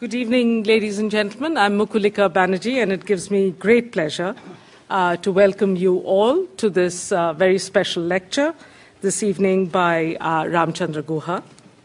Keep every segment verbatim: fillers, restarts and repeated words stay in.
Good evening, ladies and gentlemen. I'm Mukulika Banerjee, and it gives me great pleasure uh, to welcome you all to this uh, very special lecture this evening by uh, Ramchandra Guha.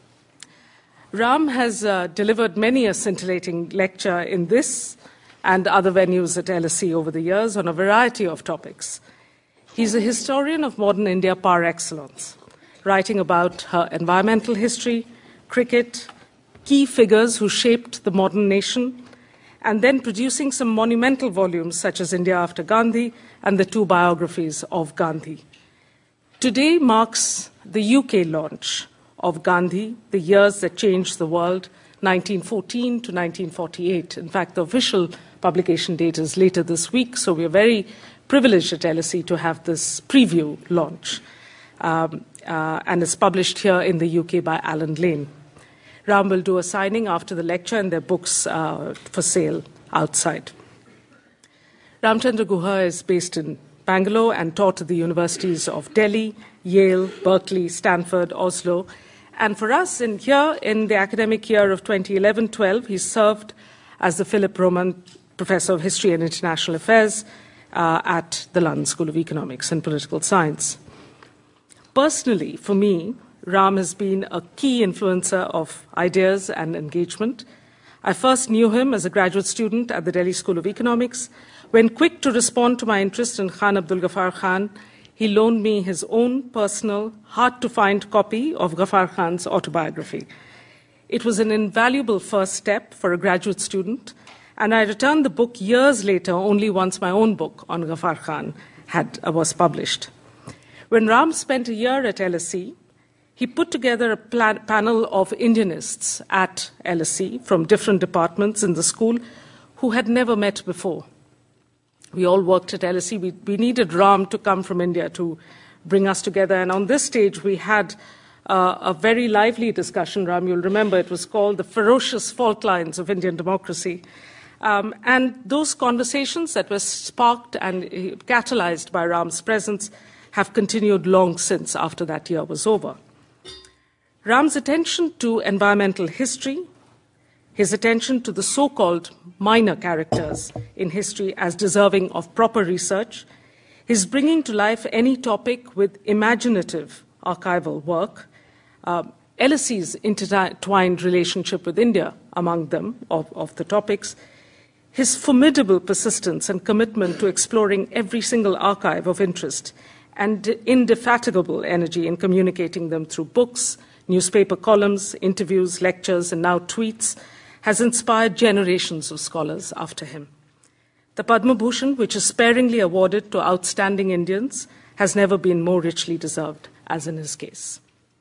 Ram has uh, delivered many a scintillating lecture in this and other venues at L S E over the years on a variety of topics. He's a historian of modern India par excellence, writing about her environmental history, cricket, key figures who shaped the modern nation, and then producing some monumental volumes such as India After Gandhi and the two biographies of Gandhi. Today marks the U K launch of Gandhi, The Years That Changed the World, nineteen fourteen to nineteen forty-eight. In fact, the official publication date is later this week, so we are very privileged at L S E to have this preview launch. Um, uh, and it's published here in the U K by Alan Lane. Ram will do a signing after the lecture and their books uh, for sale outside. Ramchandra Guha is based in Bangalore and taught at the universities of Delhi, Yale, Berkeley, Stanford, Oslo. And for us, in here, in the academic year of twenty eleven twelve, he served as the Philip Roman Professor of History and International Affairs uh, at the London School of Economics and Political Science. Personally, for me, Ram has been a key influencer of ideas and engagement. I first knew him as a graduate student at the Delhi School of Economics. When quick to respond to my interest in Khan Abdul Ghaffar Khan, he loaned me his own personal, hard-to-find copy of Ghaffar Khan's autobiography. It was an invaluable first step for a graduate student, and I returned the book years later only once my own book on Ghaffar Khan had, uh, was published. When Ram spent a year at L S E, he put together a plan- panel of Indianists at L S E from different departments in the school who had never met before. We all worked at L S E. We, we needed Ram to come from India to bring us together. And on this stage, we had uh, a very lively discussion, Ram. You'll remember it was called The Ferocious Fault Lines of Indian Democracy. Um, and those conversations that were sparked and uh, catalyzed by Ram's presence have continued long since after that year was over. Ram's attention to environmental history, his attention to the so-called minor characters in history as deserving of proper research, his bringing to life any topic with imaginative archival work, uh, L S E's intertwined relationship with India among them of, of the topics, his formidable persistence and commitment to exploring every single archive of interest, and indefatigable energy in communicating them through books, newspaper columns, interviews, lectures, and now tweets, has inspired generations of scholars after him. The Padma Bhushan, which is sparingly awarded to outstanding Indians, has never been more richly deserved, as in his case.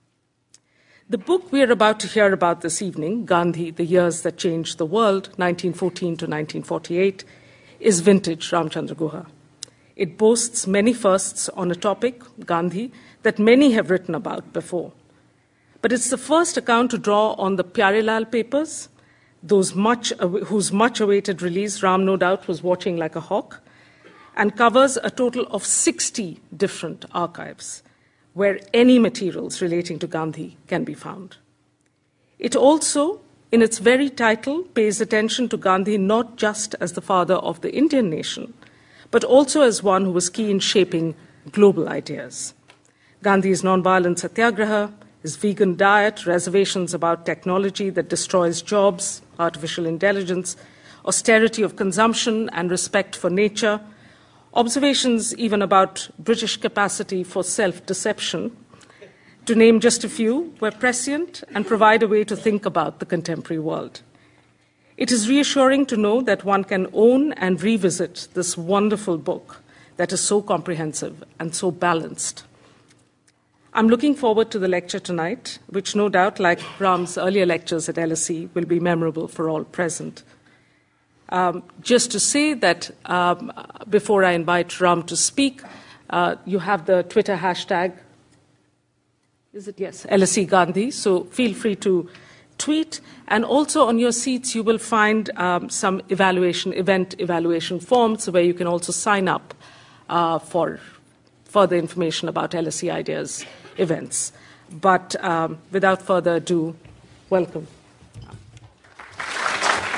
The book we are about to hear about this evening, Gandhi, The Years That Changed the World, nineteen fourteen to nineteen forty-eight, is vintage Ramchandra Guha. It boasts many firsts on a topic, Gandhi, that many have written about before. But it's the first account to draw on the Pyarelal papers, those much, whose much-awaited release Ram no doubt was watching like a hawk, and covers a total of sixty different archives where any materials relating to Gandhi can be found. It also, in its very title, pays attention to Gandhi not just as the father of the Indian nation, but also as one who was key in shaping global ideas. Gandhi's nonviolent satyagraha, his vegan diet, reservations about technology that destroys jobs, artificial intelligence, austerity of consumption and respect for nature, observations even about British capacity for self-deception, to name just a few, were prescient and provide a way to think about the contemporary world. It is reassuring to know that one can own and revisit this wonderful book that is so comprehensive and so balanced. I'm looking forward to the lecture tonight, which no doubt, like Ram's earlier lectures at L S E, will be memorable for all present. Um, just to say that um, before I invite Ram to speak, uh, you have the Twitter hashtag, is it? Yes, L S E Gandhi, so feel free to tweet. And also on your seats, you will find um, some evaluation, event evaluation forms where you can also sign up uh, for further information about L S E Ideas events. But um, without further ado, welcome.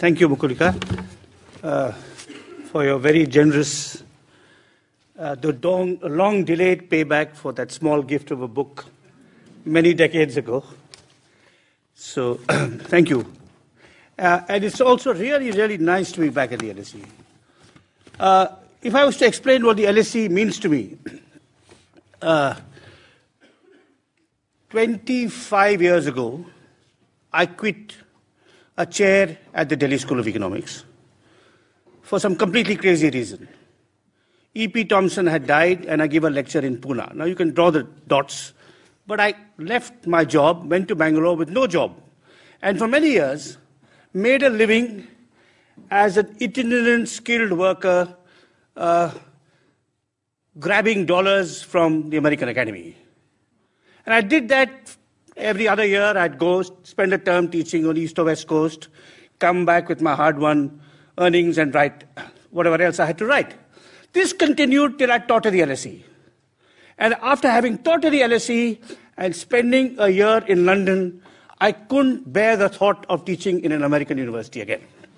thank you, Mukulika, uh, for your very generous, uh, the long, long-delayed payback for that small gift of a book many decades ago. So, thank you. Uh, and it's also really, really nice to be back at the L S E. Uh, if I was to explain what the L S E means to me, uh, twenty-five years ago, I quit a chair at the Delhi School of Economics for some completely crazy reason. E P Thompson had died, and I gave a lecture in Pune. Now you can draw the dots, but I left my job, went to Bangalore with no job, and for many years made a living as an itinerant skilled worker, uh, grabbing dollars from the American Academy. And I did that every other year. I'd go spend a term teaching on East or West Coast, come back with my hard-won earnings and write whatever else I had to write. This continued till I taught at the L S E. And after having taught at the L S E and spending a year in London, I couldn't bear the thought of teaching in an American university again.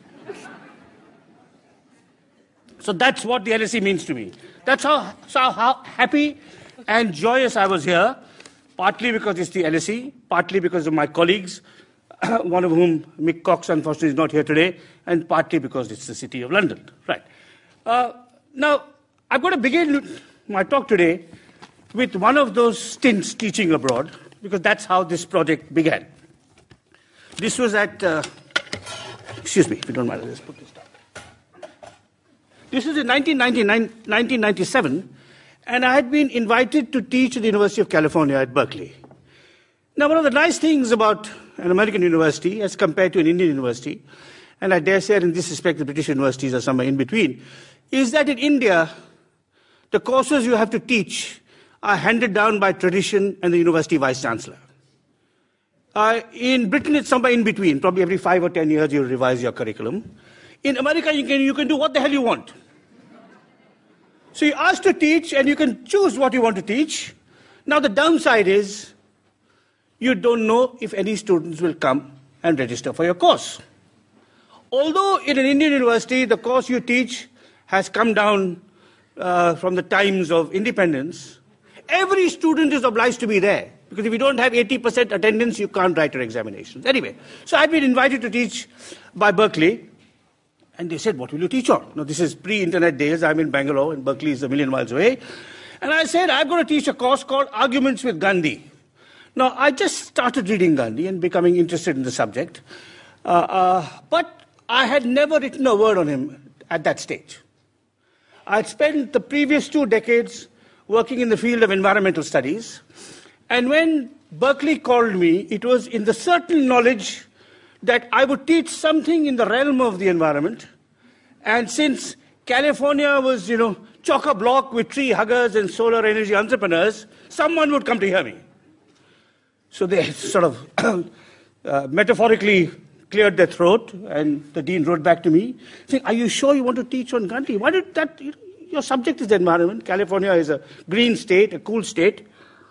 So that's what the L S E means to me. That's how, so how happy and joyous I was here, partly because it's the L S E, partly because of my colleagues, one of whom, Mick Cox, unfortunately, is not here today, and partly because it's the City of London. Right. Uh, now, I'm going to begin my talk today with one of those stints teaching abroad, because that's how this project began. This was at, uh, excuse me, if you don't mind, I'll just put this down. This was in nineteen ninety-nine, nineteen ninety-seven, and I had been invited to teach at the University of California at Berkeley. Now, one of the nice things about an American university as compared to an Indian university, and I dare say in this respect the British universities are somewhere in between, is that in India, the courses you have to teach are handed down by tradition and the university vice-chancellor. Uh, in Britain, it's somewhere in between. Probably every five or ten years, you revise your curriculum. In America, you can, you can do what the hell you want. So you're asked to teach, and you can choose what you want to teach. Now, the downside is you don't know if any students will come and register for your course. Although in an Indian university, the course you teach has come down uh, from the times of independence, every student is obliged to be there. Because if you don't have eighty percent attendance, you can't write your examinations. Anyway, so I've been invited to teach by Berkeley, and they said, what will you teach on? Now, this is pre-internet days. I'm in Bangalore, and Berkeley is a million miles away. And I said, I'm going to teach a course called Arguments with Gandhi. Now, I just started reading Gandhi and becoming interested in the subject, uh, uh, but I had never written a word on him at that stage. I had spent the previous two decades working in the field of environmental studies, and when Berkeley called me, it was in the certain knowledge that I would teach something in the realm of the environment. And since California was, you know, chock-a-block with tree huggers and solar energy entrepreneurs, someone would come to hear me. So they sort of uh, metaphorically cleared their throat, and the dean wrote back to me, saying, are you sure you want to teach on Gandhi? Why did that, your subject is the environment. California is a green state, a cool state.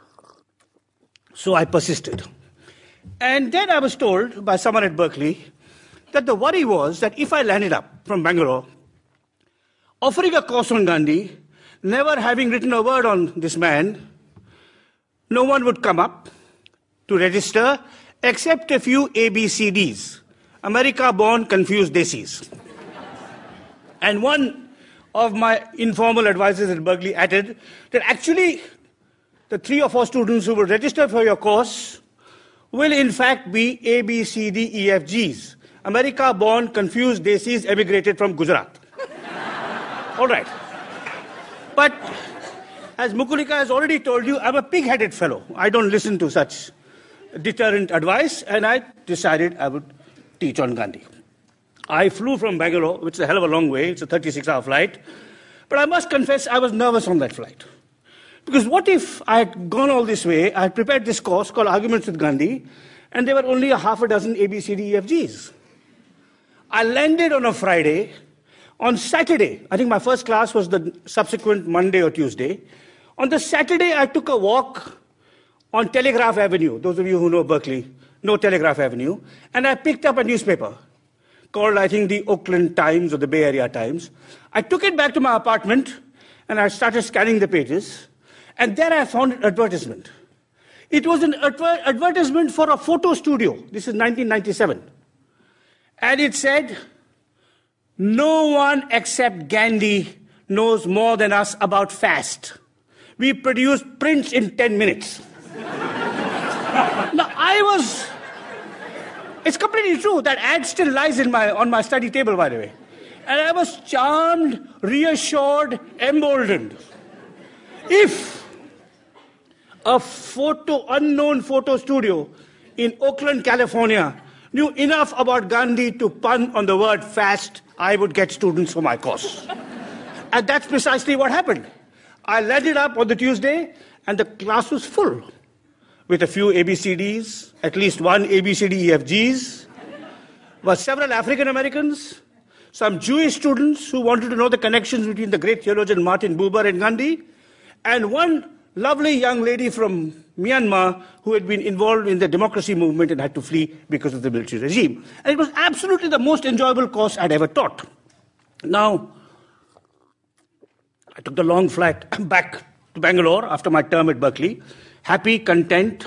So I persisted. And then I was told by someone at Berkeley that the worry was that if I landed up from Bangalore, offering a course on Gandhi, never having written a word on this man, no one would come up to register except a few A B C Ds, America-born confused desis. And one of my informal advisors at Berkeley added that actually the three or four students who will register for your course will in fact be A, B, C, D, E, F, Gs. America-born, confused desis emigrated from Gujarat. All right. But as Mukulika has already told you, I'm a pig-headed fellow. I don't listen to such deterrent advice, and I decided I would teach on Gandhi. I flew from Bangalore, which is a hell of a long way. It's a thirty-six hour flight. But I must confess, I was nervous on that flight. Because what if I had gone all this way, I had prepared this course called Arguments with Gandhi, and there were only a half a dozen A, B, C, D, E, F, Gs. I landed on a Friday. On Saturday, I think my first class was the subsequent Monday or Tuesday. On the Saturday, I took a walk on Telegraph Avenue. Those of you who know Berkeley know Telegraph Avenue. And I picked up a newspaper. called, I think, the Oakland Times or the Bay Area Times. I took it back to my apartment and I started scanning the pages. And there I found an advertisement. It was an adver- advertisement for a photo studio. This is nineteen ninety-seven. And it said, "No one except Gandhi knows more than us about fast. We produce prints in ten minutes. Now, I was... It's completely true. That ad still lies in my, on my study table, by the way. And I was charmed, reassured, emboldened. If a photo, unknown photo studio in Oakland, California, knew enough about Gandhi to pun on the word fast, I would get students for my course. And that's precisely what happened. I led it up on the Tuesday, and the class was full, with a few A B C Ds, at least one A B C D E F Gs, were several African Americans, some Jewish students who wanted to know the connections between the great theologian Martin Buber and Gandhi, and one lovely young lady from Myanmar who had been involved in the democracy movement and had to flee because of the military regime. And it was absolutely the most enjoyable course I'd ever taught. Now, I took the long flight back to Bangalore after my term at Berkeley, happy, content,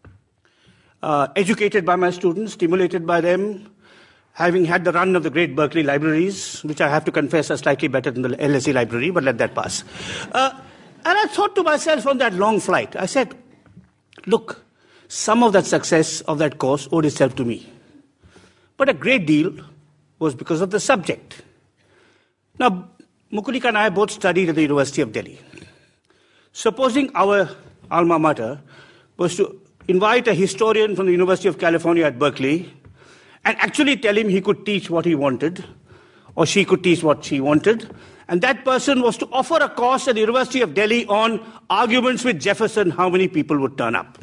uh, educated by my students, stimulated by them, having had the run of the great Berkeley libraries, which I have to confess are slightly better than the L S E library, but let that pass. Uh, and I thought to myself on that long flight, I said, look, some of that success of that course owed itself to me. But a great deal was because of the subject. Now, Mukulika and I both studied at the University of Delhi. Supposing our alma mater was to invite a historian from the University of California at Berkeley and actually tell him he could teach what he wanted, or she could teach what she wanted, and that person was to offer a course at the University of Delhi on arguments with Jefferson, how many people would turn up?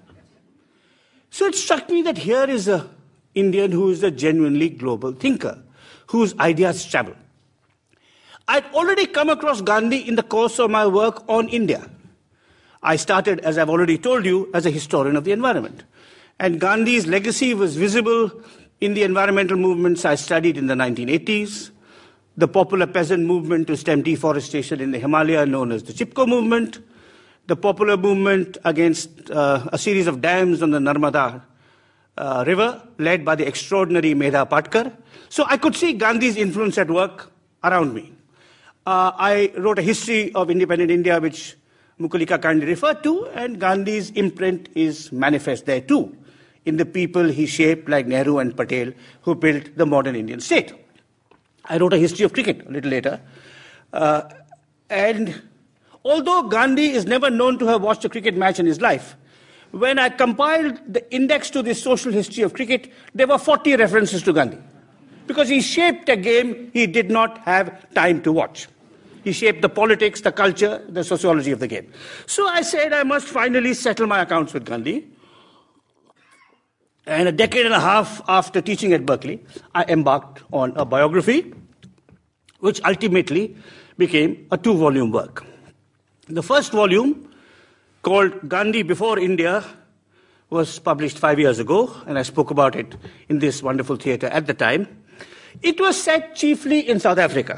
So it struck me that here is an Indian who is a genuinely global thinker, whose ideas travel. I'd already come across Gandhi in the course of my work on India. I started, as I've already told you, as a historian of the environment. And Gandhi's legacy was visible in the environmental movements I studied in the nineteen eighties, the popular peasant movement to stem deforestation in the Himalaya known as the Chipko movement, the popular movement against uh, a series of dams on the Narmada uh, river led by the extraordinary Medha Patkar. So I could see Gandhi's influence at work around me. Uh, I wrote a history of independent India, which Mukulika kindly referred to, and Gandhi's imprint is manifest there too, in the people he shaped like Nehru and Patel, who built the modern Indian state. I wrote a history of cricket a little later, uh, and although Gandhi is never known to have watched a cricket match in his life, when I compiled the index to the social history of cricket, there were forty references to Gandhi, because he shaped a game he did not have time to watch. He shaped the politics, the culture, the sociology of the game. So I said I must finally settle my accounts with Gandhi. And a decade and a half after teaching at Berkeley, I embarked on a biography, which ultimately became a two-volume work. The first volume, called Gandhi Before India, was published five years ago, and I spoke about it in this wonderful theatre at the time. It was set chiefly in South Africa.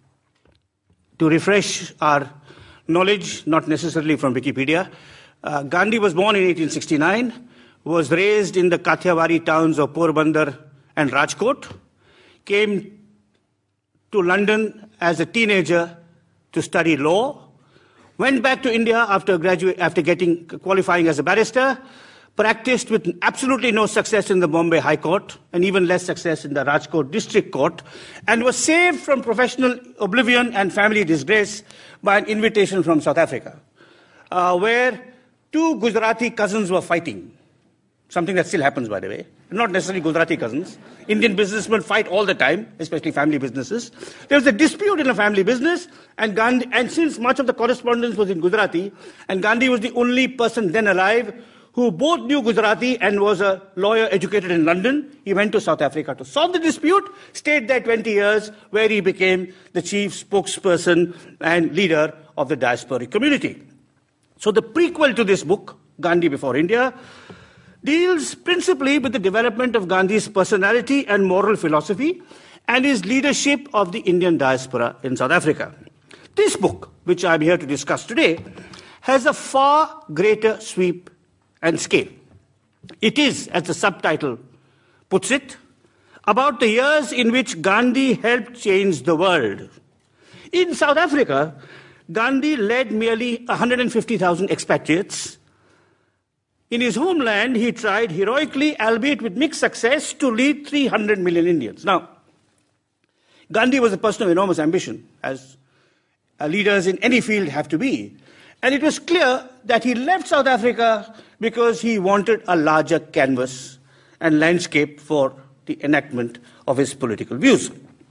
To refresh our knowledge, not necessarily from Wikipedia, uh, Gandhi was born in eighteen sixty-nine, was raised in the Kathiawari towns of Porbandar and Rajkot, came to London as a teenager to study law, went back to India after graduate, after getting qualifying as a barrister, practiced with absolutely no success in the Bombay High Court, and even less success in the Rajkot District Court, and was saved from professional oblivion and family disgrace by an invitation from South Africa, uh, where two Gujarati cousins were fighting. Something that still happens, by the way. Not necessarily Gujarati cousins. Indian businessmen fight all the time, especially family businesses. There was a dispute in a family business, and Gandhi, and since much of the correspondence was in Gujarati, and Gandhi was the only person then alive who both knew Gujarati and was a lawyer educated in London, he went to South Africa to solve the dispute, stayed there twenty years, where he became the chief spokesperson and leader of the diasporic community. So the prequel to this book, Gandhi Before India, deals principally with the development of Gandhi's personality and moral philosophy and his leadership of the Indian diaspora in South Africa. This book, which I'm here to discuss today, has a far greater sweep and scale. It is, as the subtitle puts it, about the years in which Gandhi helped change the world. In South Africa, Gandhi led merely one hundred fifty thousand expatriates. In his homeland, he tried heroically, albeit with mixed success, to lead three hundred million Indians. Now, Gandhi was a person of enormous ambition, as leaders in any field have to be. And it was clear that he left South Africa because he wanted a larger canvas and landscape for the enactment of his political views.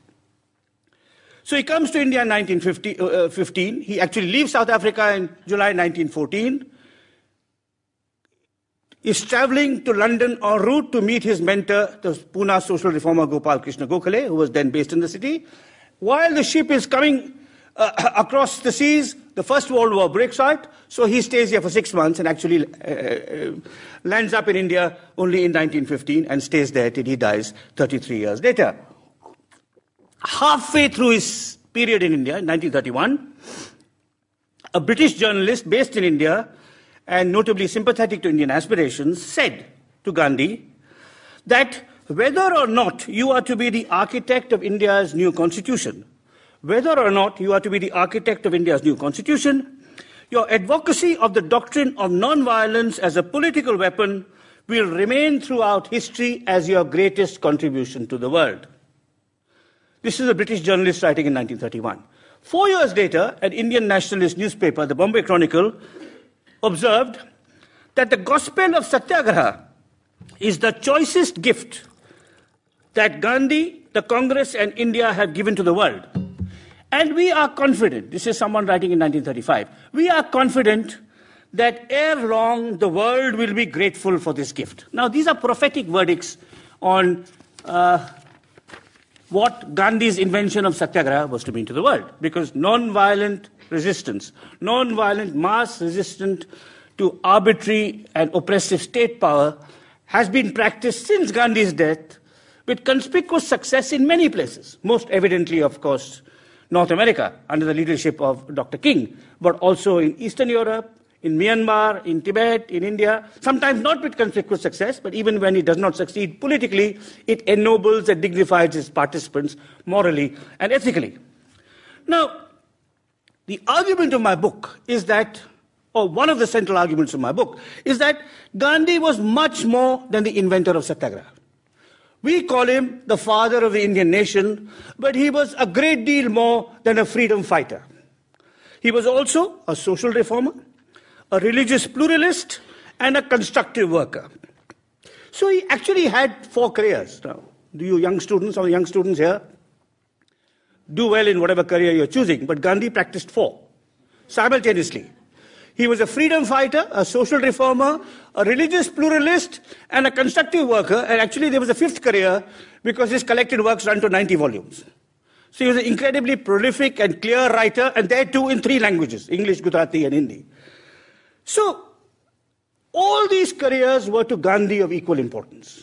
So he comes to India in nineteen fifteen. He actually leaves South Africa in July nineteen fourteen. Is traveling to London en route to meet his mentor, the Pune social reformer Gopal Krishna Gokhale, who was then based in the city. While the ship is coming uh, across the seas, the First World War breaks out, so he stays here for six months and actually uh, uh, lands up in India only in nineteen fifteen and stays there till he dies thirty-three years later. Halfway through his period in India, in nineteen thirty-one, a British journalist based in India and notably sympathetic to Indian aspirations, said to Gandhi that whether or not you are to be the architect of India's new constitution, whether or not you are to be the architect of India's new constitution, your advocacy of the doctrine of non-violence as a political weapon will remain throughout history as your greatest contribution to the world. This is a British journalist writing in nineteen thirty-one. Four years later, an Indian nationalist newspaper, the Bombay Chronicle, observed that the gospel of Satyagraha is the choicest gift that Gandhi, the Congress, and India have given to the world. And we are confident, this is someone writing in nineteen thirty-five, we are confident that ere long the world will be grateful for this gift. Now, these are prophetic verdicts on uh, what Gandhi's invention of Satyagraha was to mean to the world, because non-violent resistance, non-violent mass resistance to arbitrary and oppressive state power has been practiced since Gandhi's death with conspicuous success in many places, most evidently, of course, North America under the leadership of Doctor King, but also in Eastern Europe, in Myanmar, in Tibet, in India, sometimes not with conspicuous success, but even when it does not succeed politically, it ennobles and dignifies its participants morally and ethically. Now, the argument of my book is that, or one of the central arguments of my book, is that Gandhi was much more than the inventor of Satyagraha. We call him the father of the Indian nation, but he was a great deal more than a freedom fighter. He was also a social reformer, a religious pluralist, and a constructive worker. So he actually had four careers. Now, do you young students, or young students here, do well in whatever career you're choosing, but Gandhi practiced four simultaneously. He was a freedom fighter, a social reformer, a religious pluralist, and a constructive worker. And actually there was a fifth career because his collected works run to ninety volumes. So he was an incredibly prolific and clear writer, and there too in three languages, English, Gujarati, and Hindi. So all these careers were to Gandhi of equal importance.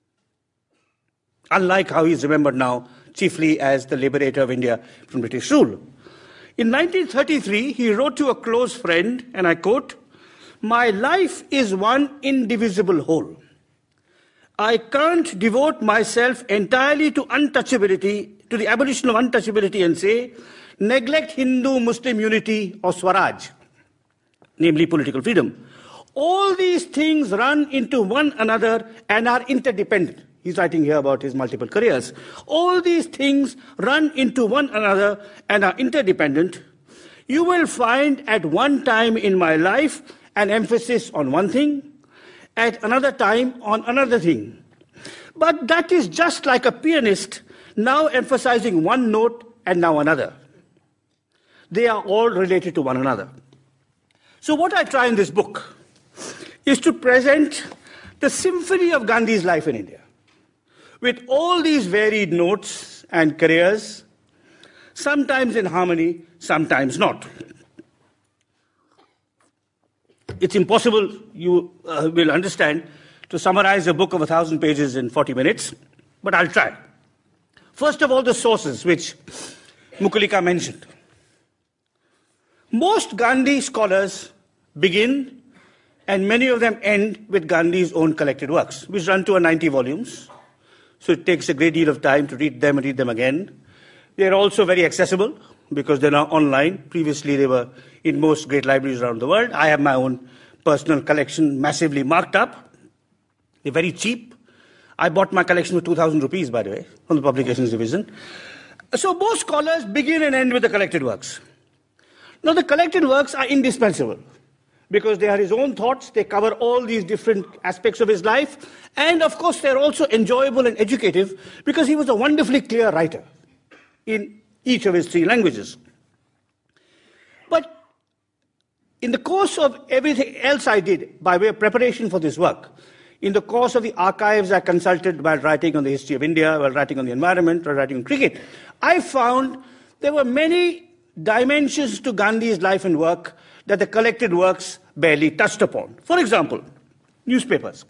Unlike how he's remembered now, chiefly as the liberator of India from British rule. In nineteen thirty-three, he wrote to a close friend, and I quote, "My life is one indivisible whole. I can't devote myself entirely to untouchability, to the abolition of untouchability and say, neglect Hindu-Muslim unity or Swaraj, namely political freedom. All these things run into one another and are interdependent." He's writing here about his multiple careers. All these things run into one another and are interdependent. You will find at one time in my life an emphasis on one thing, at another time on another thing. But that is just like a pianist now emphasizing one note and now another. They are all related to one another. So what I try in this book is to present the symphony of Gandhi's life in India, with all these varied notes and careers, sometimes in harmony, sometimes not. It's impossible, you uh, will understand, to summarize a book of a thousand pages in forty minutes, but I'll try. First of all, the sources which Mukulika mentioned. Most Gandhi scholars begin, and many of them end, with Gandhi's own collected works, which run to a ninety volumes. So it takes a great deal of time to read them and read them again. They are also very accessible because they're now online. Previously, they were in most great libraries around the world. I have my own personal collection massively marked up. They're very cheap. I bought my collection for two thousand rupees, by the way, from the Publications Division. So most scholars begin and end with the collected works. Now, the collected works are indispensable because they are his own thoughts. They cover all these different aspects of his life. And, of course, they're also enjoyable and educative because he was a wonderfully clear writer in each of his three languages. But in the course of everything else I did by way of preparation for this work, in the course of the archives I consulted while writing on the history of India, while writing on the environment, while writing on cricket, I found there were many dimensions to Gandhi's life and work that the collected works barely touched upon. For example, newspapers.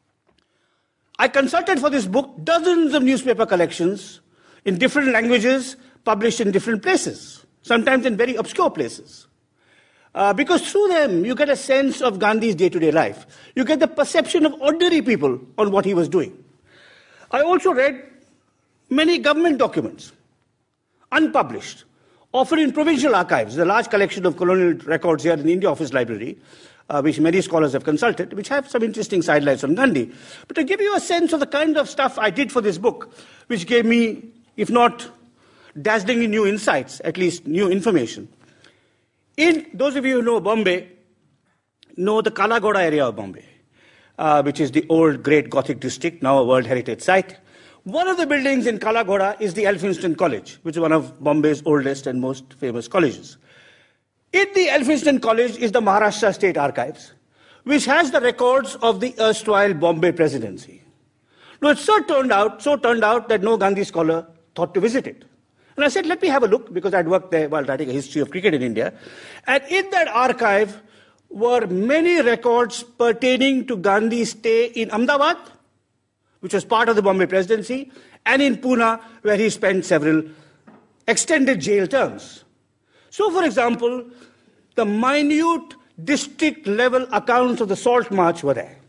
I consulted for this book dozens of newspaper collections in different languages, published in different places, sometimes in very obscure places. Uh, because through them, you get a sense of Gandhi's day-to-day life. You get the perception of ordinary people on what he was doing. I also read many government documents, unpublished, often in provincial archives, a large collection of colonial records here in the India Office Library, uh, which many scholars have consulted, which have some interesting sidelights on Gandhi. But to give you a sense of the kind of stuff I did for this book, which gave me, if not dazzlingly new insights, at least new information. In those of you who know Bombay, know the Kala Ghoda area of Bombay, uh, which is the old great Gothic district, now a World Heritage Site. One of the buildings in Kala Ghoda is the Elphinstone College, which is one of Bombay's oldest and most famous colleges. In the Elphinstone College is the Maharashtra State Archives, which has the records of the erstwhile Bombay presidency. Now, it so turned out, so turned out that no Gandhi scholar thought to visit it. And I said, let me have a look, because I'd worked there while writing a history of cricket in India. And in that archive were many records pertaining to Gandhi's stay in Ahmedabad, which was part of the Bombay presidency, and in Pune, where he spent several extended jail terms. So, for example, the minute district-level accounts of the Salt March were there.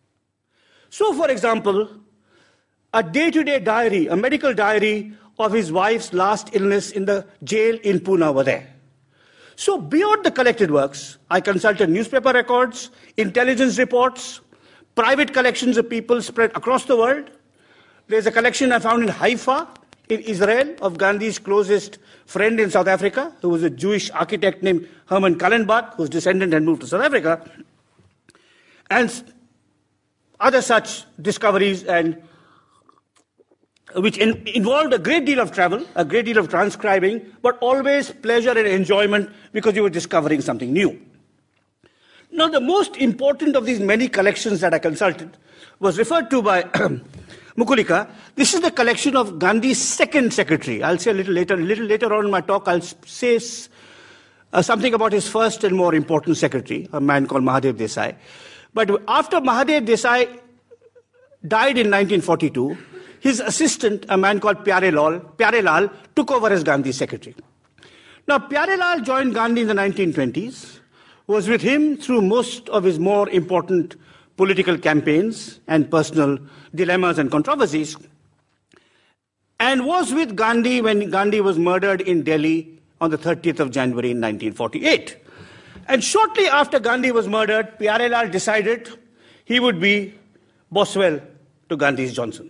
So, for example, a day-to-day diary, a medical diary of his wife's last illness in the jail in Pune were there. So, beyond the collected works, I consulted newspaper records, intelligence reports, private collections of people spread across the world. There's a collection I found in Haifa, in Israel, of Gandhi's closest friend in South Africa, who was a Jewish architect named Herman Kallenbach, whose descendant had moved to South Africa, and other such discoveries, and which in, involved a great deal of travel, a great deal of transcribing, but always pleasure and enjoyment because you were discovering something new. Now, the most important of these many collections that I consulted was referred to by Mukulika. This is the collection of Gandhi's second secretary. I'll say a little later, a little later on in my talk, I'll say uh, something about his first and more important secretary, a man called Mahadev Desai. But after Mahadev Desai died in nineteen forty-two, his assistant, a man called Pyare Lal, Pyare Lal, took over as Gandhi's secretary. Now, Pyare Lal joined Gandhi in the nineteen twenties, was with him through most of his more important political campaigns and personal dilemmas and controversies, and was with Gandhi when Gandhi was murdered in Delhi on the thirtieth of January in nineteen forty-eight. And shortly after Gandhi was murdered, Pyare Lal decided he would be Boswell to Gandhi's Johnson.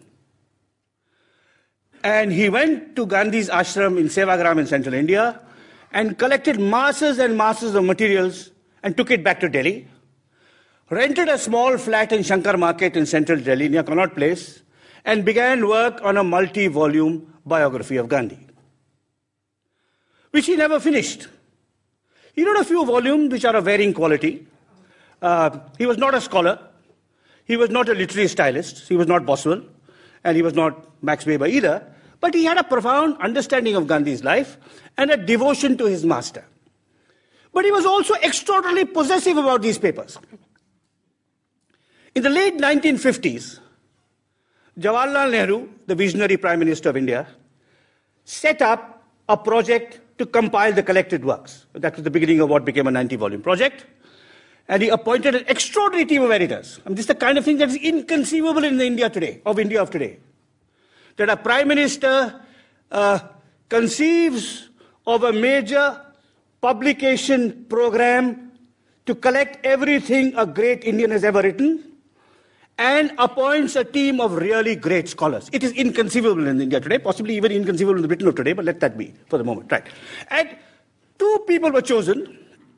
And he went to Gandhi's ashram in Sevagram in central India and collected masses and masses of materials and took it back to Delhi, rented a small flat in Shankar Market in central Delhi near Connaught Place, and began work on a multi-volume biography of Gandhi, which he never finished. He wrote a few volumes which are of varying quality. Uh, he was not a scholar. He was not a literary stylist. He was not Boswell. And he was not Max Weber either. But he had a profound understanding of Gandhi's life and a devotion to his master. But he was also extraordinarily possessive about these papers. In the late nineteen fifties, Jawaharlal Nehru, the visionary Prime Minister of India, set up a project to compile the collected works. That was the beginning of what became a ninety-volume project. And he appointed an extraordinary team of editors. I mean, this is the kind of thing that is inconceivable in the India today, of India of today. That a Prime Minister uh, conceives of a major publication program to collect everything a great Indian has ever written and appoints a team of really great scholars. It is inconceivable in India today, possibly even inconceivable in the Britain of today, but let that be for the moment. Right. And two people were chosen.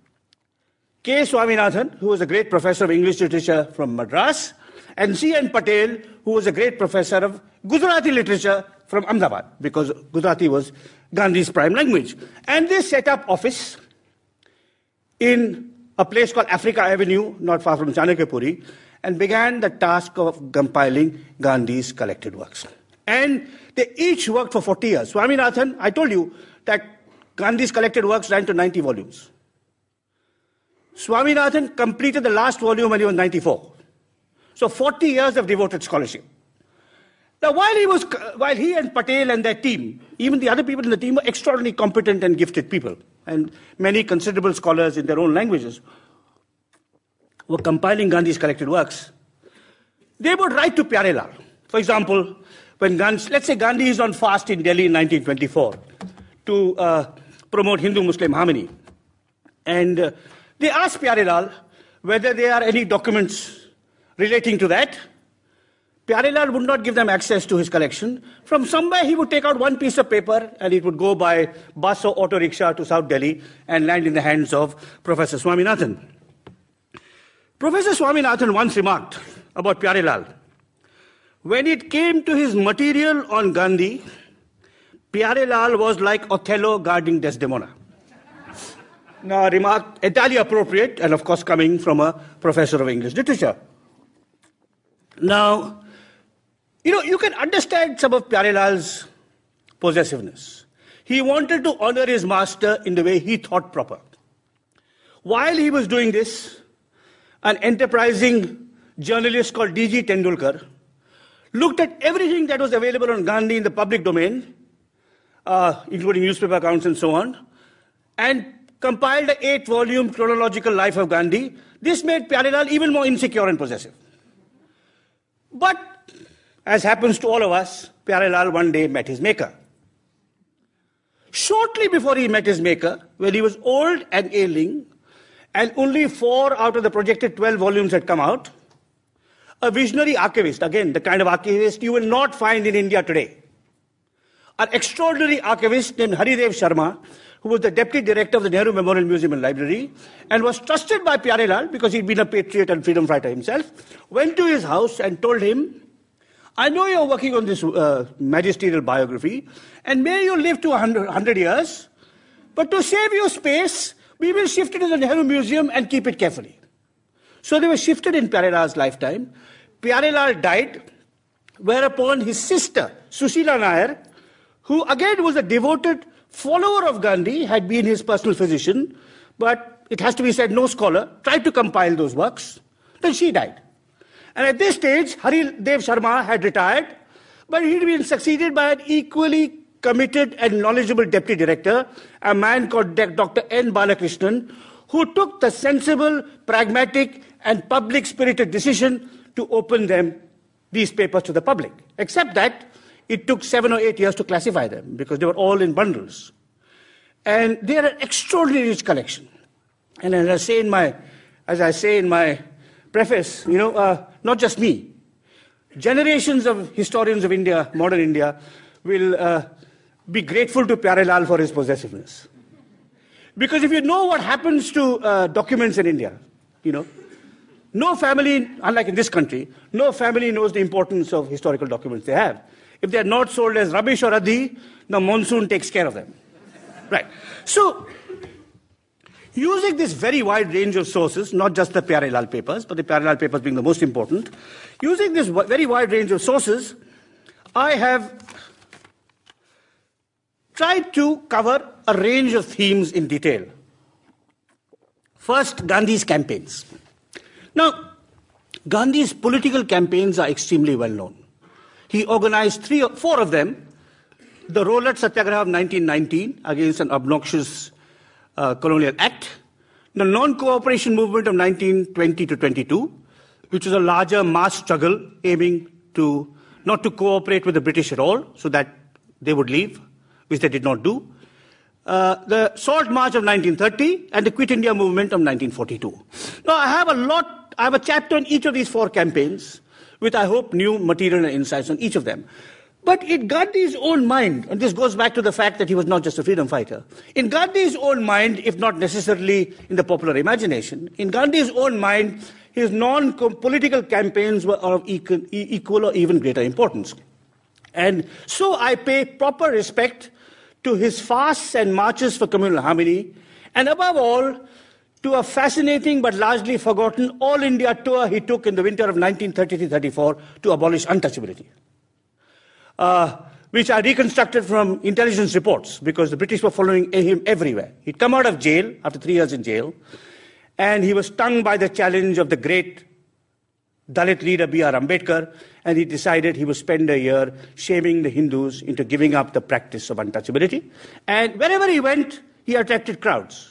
K. Swaminathan, who was a great professor of English literature from Madras, and C. N. Patel, who was a great professor of Gujarati literature from Ahmedabad, because Gujarati was Gandhi's prime language. And they set up office in a place called Africa Avenue, not far from Chanakyapuri, and began the task of compiling Gandhi's collected works. And they each worked for forty years. Swaminathan, I told you that Gandhi's collected works ran to ninety volumes. Swaminathan completed the last volume when he was ninety-four. So forty years of devoted scholarship. Now, while he was, while he and Patel and their team, even the other people in the team were extraordinarily competent and gifted people, and many considerable scholars in their own languages were compiling Gandhi's collected works, they would write to Pyare Lal. For example, when Gandhi, let's say Gandhi is on fast in Delhi in nineteen twenty-four to uh, promote Hindu-Muslim harmony, and uh, they asked Pyare Lal whether there are any documents relating to that. Pyare Lal would not give them access to his collection. From somewhere he would take out one piece of paper and it would go by bus or auto rickshaw to South Delhi and land in the hands of Professor Swaminathan. Professor Swaminathan once remarked about Pyare Lal, when it came to his material on Gandhi, Pyare Lal was like Othello guarding Desdemona. Now, a remark entirely appropriate, and of course coming from a professor of English literature. Now, you know, you can understand some of Pyare Lal's possessiveness. He wanted to honor his master in the way he thought proper. While he was doing this, an enterprising journalist called D G Tendulkar looked at everything that was available on Gandhi in the public domain, uh, including newspaper accounts and so on, and compiled an eight-volume chronological life of Gandhi. This made Pyare Lal even more insecure and possessive. But, as happens to all of us, Pyare Lal one day met his maker. Shortly before he met his maker, when he was old and ailing, and only four out of the projected twelve volumes had come out, a visionary archivist, again, the kind of archivist you will not find in India today, an extraordinary archivist named Haridev Sharma, who was the deputy director of the Nehru Memorial Museum and Library, and was trusted by Pyare Lal because he'd been a patriot and freedom fighter himself, went to his house and told him, I know you're working on this uh, magisterial biography, and may you live to one hundred years, but to save you space, we will shift it to the Nehru Museum and keep it carefully. So they were shifted in Pyare Lal's lifetime. Pyare Lal died, whereupon his sister, Sushila Nair, who again was a devoted follower of Gandhi, had been his personal physician, but it has to be said no scholar, tried to compile those works. Then she died. And at this stage, Haridev Sharma had retired, but he'd been succeeded by an equally committed and knowledgeable deputy director, a man called Doctor N. Balakrishnan, who took the sensible, pragmatic, and public-spirited decision to open them, these papers, to the public. Except that it took seven or eight years to classify them, because they were all in bundles. And they are an extraordinarily rich collection. And as I say in my, as I say in my preface, you know, uh, not just me, generations of historians of India, modern India, will uh, be grateful to Pyare Lal for his possessiveness. Because if you know what happens to uh, documents in India, you know, no family, unlike in this country, no family knows the importance of historical documents they have. If they are not sold as rubbish or adhi, the monsoon takes care of them. Right. So, using this very wide range of sources, not just the Pyare Lal papers, but the Pyare Lal papers being the most important, using this very wide range of sources, I have tried to cover a range of themes in detail. First, Gandhi's campaigns. Now, Gandhi's political campaigns are extremely well known. He organized three or four of them. The Rollett Satyagraha of nineteen nineteen against an obnoxious uh, colonial act. The non-cooperation movement of nineteen twenty to twenty-two, which was a larger mass struggle aiming to not to cooperate with the British at all, so that they would leave, which they did not do. Uh, the Salt March of nineteen thirty and the Quit India movement of nineteen forty-two. Now, I have a lot, I have a chapter on each of these four campaigns, with, I hope, new material and insights on each of them. But in Gandhi's own mind, and this goes back to the fact that he was not just a freedom fighter, in Gandhi's own mind, if not necessarily in the popular imagination, in Gandhi's own mind, his non-political campaigns were of equal, equal or even greater importance. And so I pay proper respect to his fasts and marches for communal harmony, and above all, to a fascinating but largely forgotten all-India tour he took in the winter of nineteen thirty-three thirty-four to abolish untouchability. Uh, which are reconstructed from intelligence reports, because the British were following him everywhere. He'd come out of jail after three years in jail, and he was stung by the challenge of the great Dalit leader B R Ambedkar, and he decided he would spend a year shaming the Hindus into giving up the practice of untouchability. And wherever he went, he attracted crowds.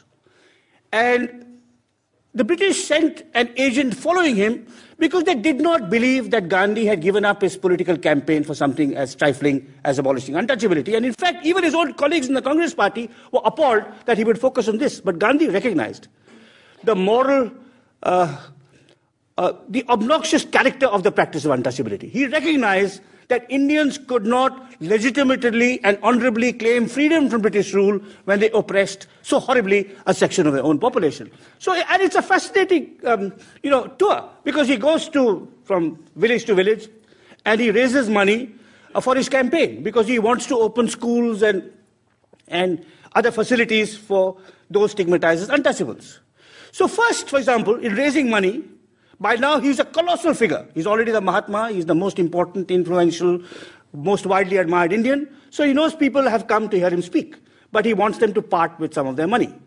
And the British sent an agent following him because they did not believe that Gandhi had given up his political campaign for something as trifling as abolishing untouchability. And in fact, even his own colleagues in the Congress party were appalled that he would focus on this. But Gandhi recognized the moral, uh, uh, the obnoxious character of the practice of untouchability. He recognized that Indians could not legitimately and honorably claim freedom from British rule when they oppressed so horribly a section of their own population. So, and it's a fascinating, um, you know, tour, because he goes to, from village to village, and he raises money uh, for his campaign, because he wants to open schools and, and other facilities for those stigmatized as untouchables. So first, for example, in raising money, by now, he's a colossal figure. He's already the Mahatma. He's the most important, influential, most widely admired Indian. So he knows people have come to hear him speak. But he wants them to part with some of their money.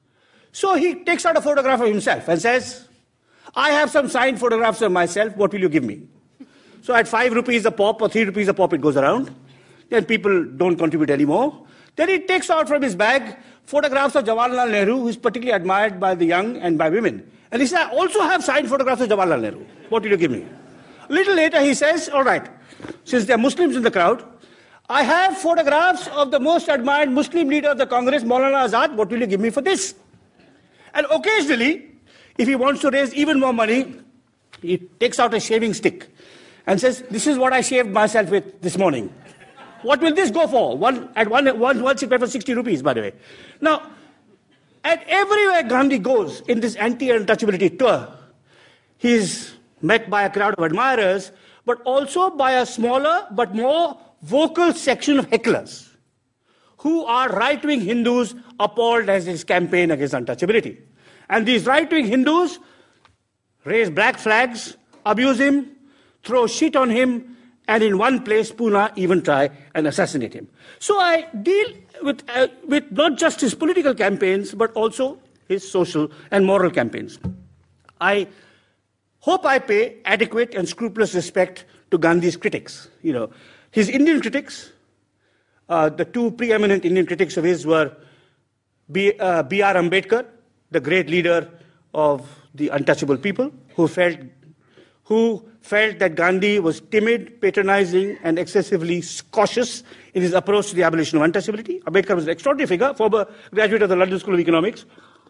So he takes out a photograph of himself and says, I have some signed photographs of myself. What will you give me? So at five rupees a pop or three rupees a pop, it goes around. Then people don't contribute anymore. Then he takes out from his bag photographs of Jawaharlal Nehru, who is particularly admired by the young and by women. And he said, I also have signed photographs of Jawaharlal Nehru. What will you give me? A little later he says, all right, since there are Muslims in the crowd, I have photographs of the most admired Muslim leader of the Congress, Maulana Azad. What will you give me for this? And occasionally, if he wants to raise even more money, he takes out a shaving stick and says, this is what I shaved myself with this morning. What will this go for? One, at one, one, once it went for sixty rupees, by the way. Now, and everywhere Gandhi goes in this anti-untouchability tour, he is met by a crowd of admirers, but also by a smaller but more vocal section of hecklers, who are right-wing Hindus appalled at his campaign against untouchability. And these right-wing Hindus raise black flags, abuse him, throw shit on him, and in one place, Pune, even try and assassinate him. So I deal with, uh, with not just his political campaigns, but also his social and moral campaigns. I hope I pay adequate and scrupulous respect to Gandhi's critics. You know, his Indian critics, uh, the two preeminent Indian critics of his were B, uh, B R Ambedkar, the great leader of the untouchable people, who felt who felt that Gandhi was timid, patronizing, and excessively cautious in his approach to the abolition of untouchability. Ambedkar was an extraordinary figure, former graduate of the London School of Economics.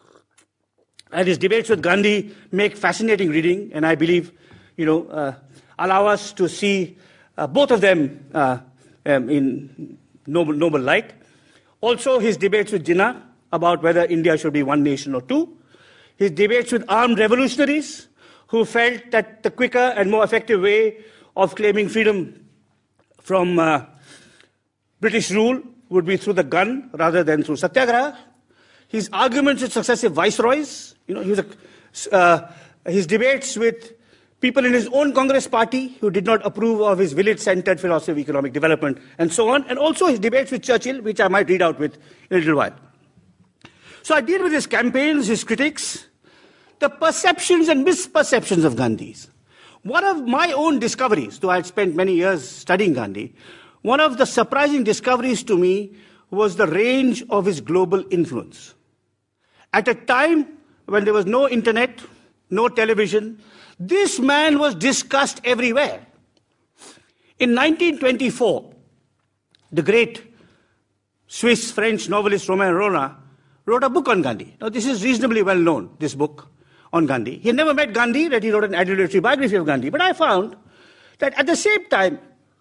And his debates with Gandhi make fascinating reading, and I believe, you know, uh, allow us to see uh, both of them uh, um, in noble, noble light. Also, his debates with Jinnah about whether India should be one nation or two. His debates with armed revolutionaries, who felt that the quicker and more effective way of claiming freedom from uh, British rule would be through the gun rather than through satyagraha. His arguments with successive viceroys, you know, he was a, uh, his debates with people in his own Congress party who did not approve of his village-centered philosophy of economic development, and so on, and also his debates with Churchill, which I might read out with in a little while. So I deal with his campaigns, his critics, the perceptions and misperceptions of Gandhi's. one of my own discoveries, though I had spent many years studying Gandhi, one of the surprising discoveries to me was the range of his global influence. At a time when there was no internet, no television, this man was discussed everywhere. In nineteen twenty-four, the great Swiss-French novelist Romain Rolland wrote a book on Gandhi. Now, this is reasonably well known, this book on Gandhi. He had never met Gandhi, that he wrote an adulatory biography of Gandhi. But I found that at the same time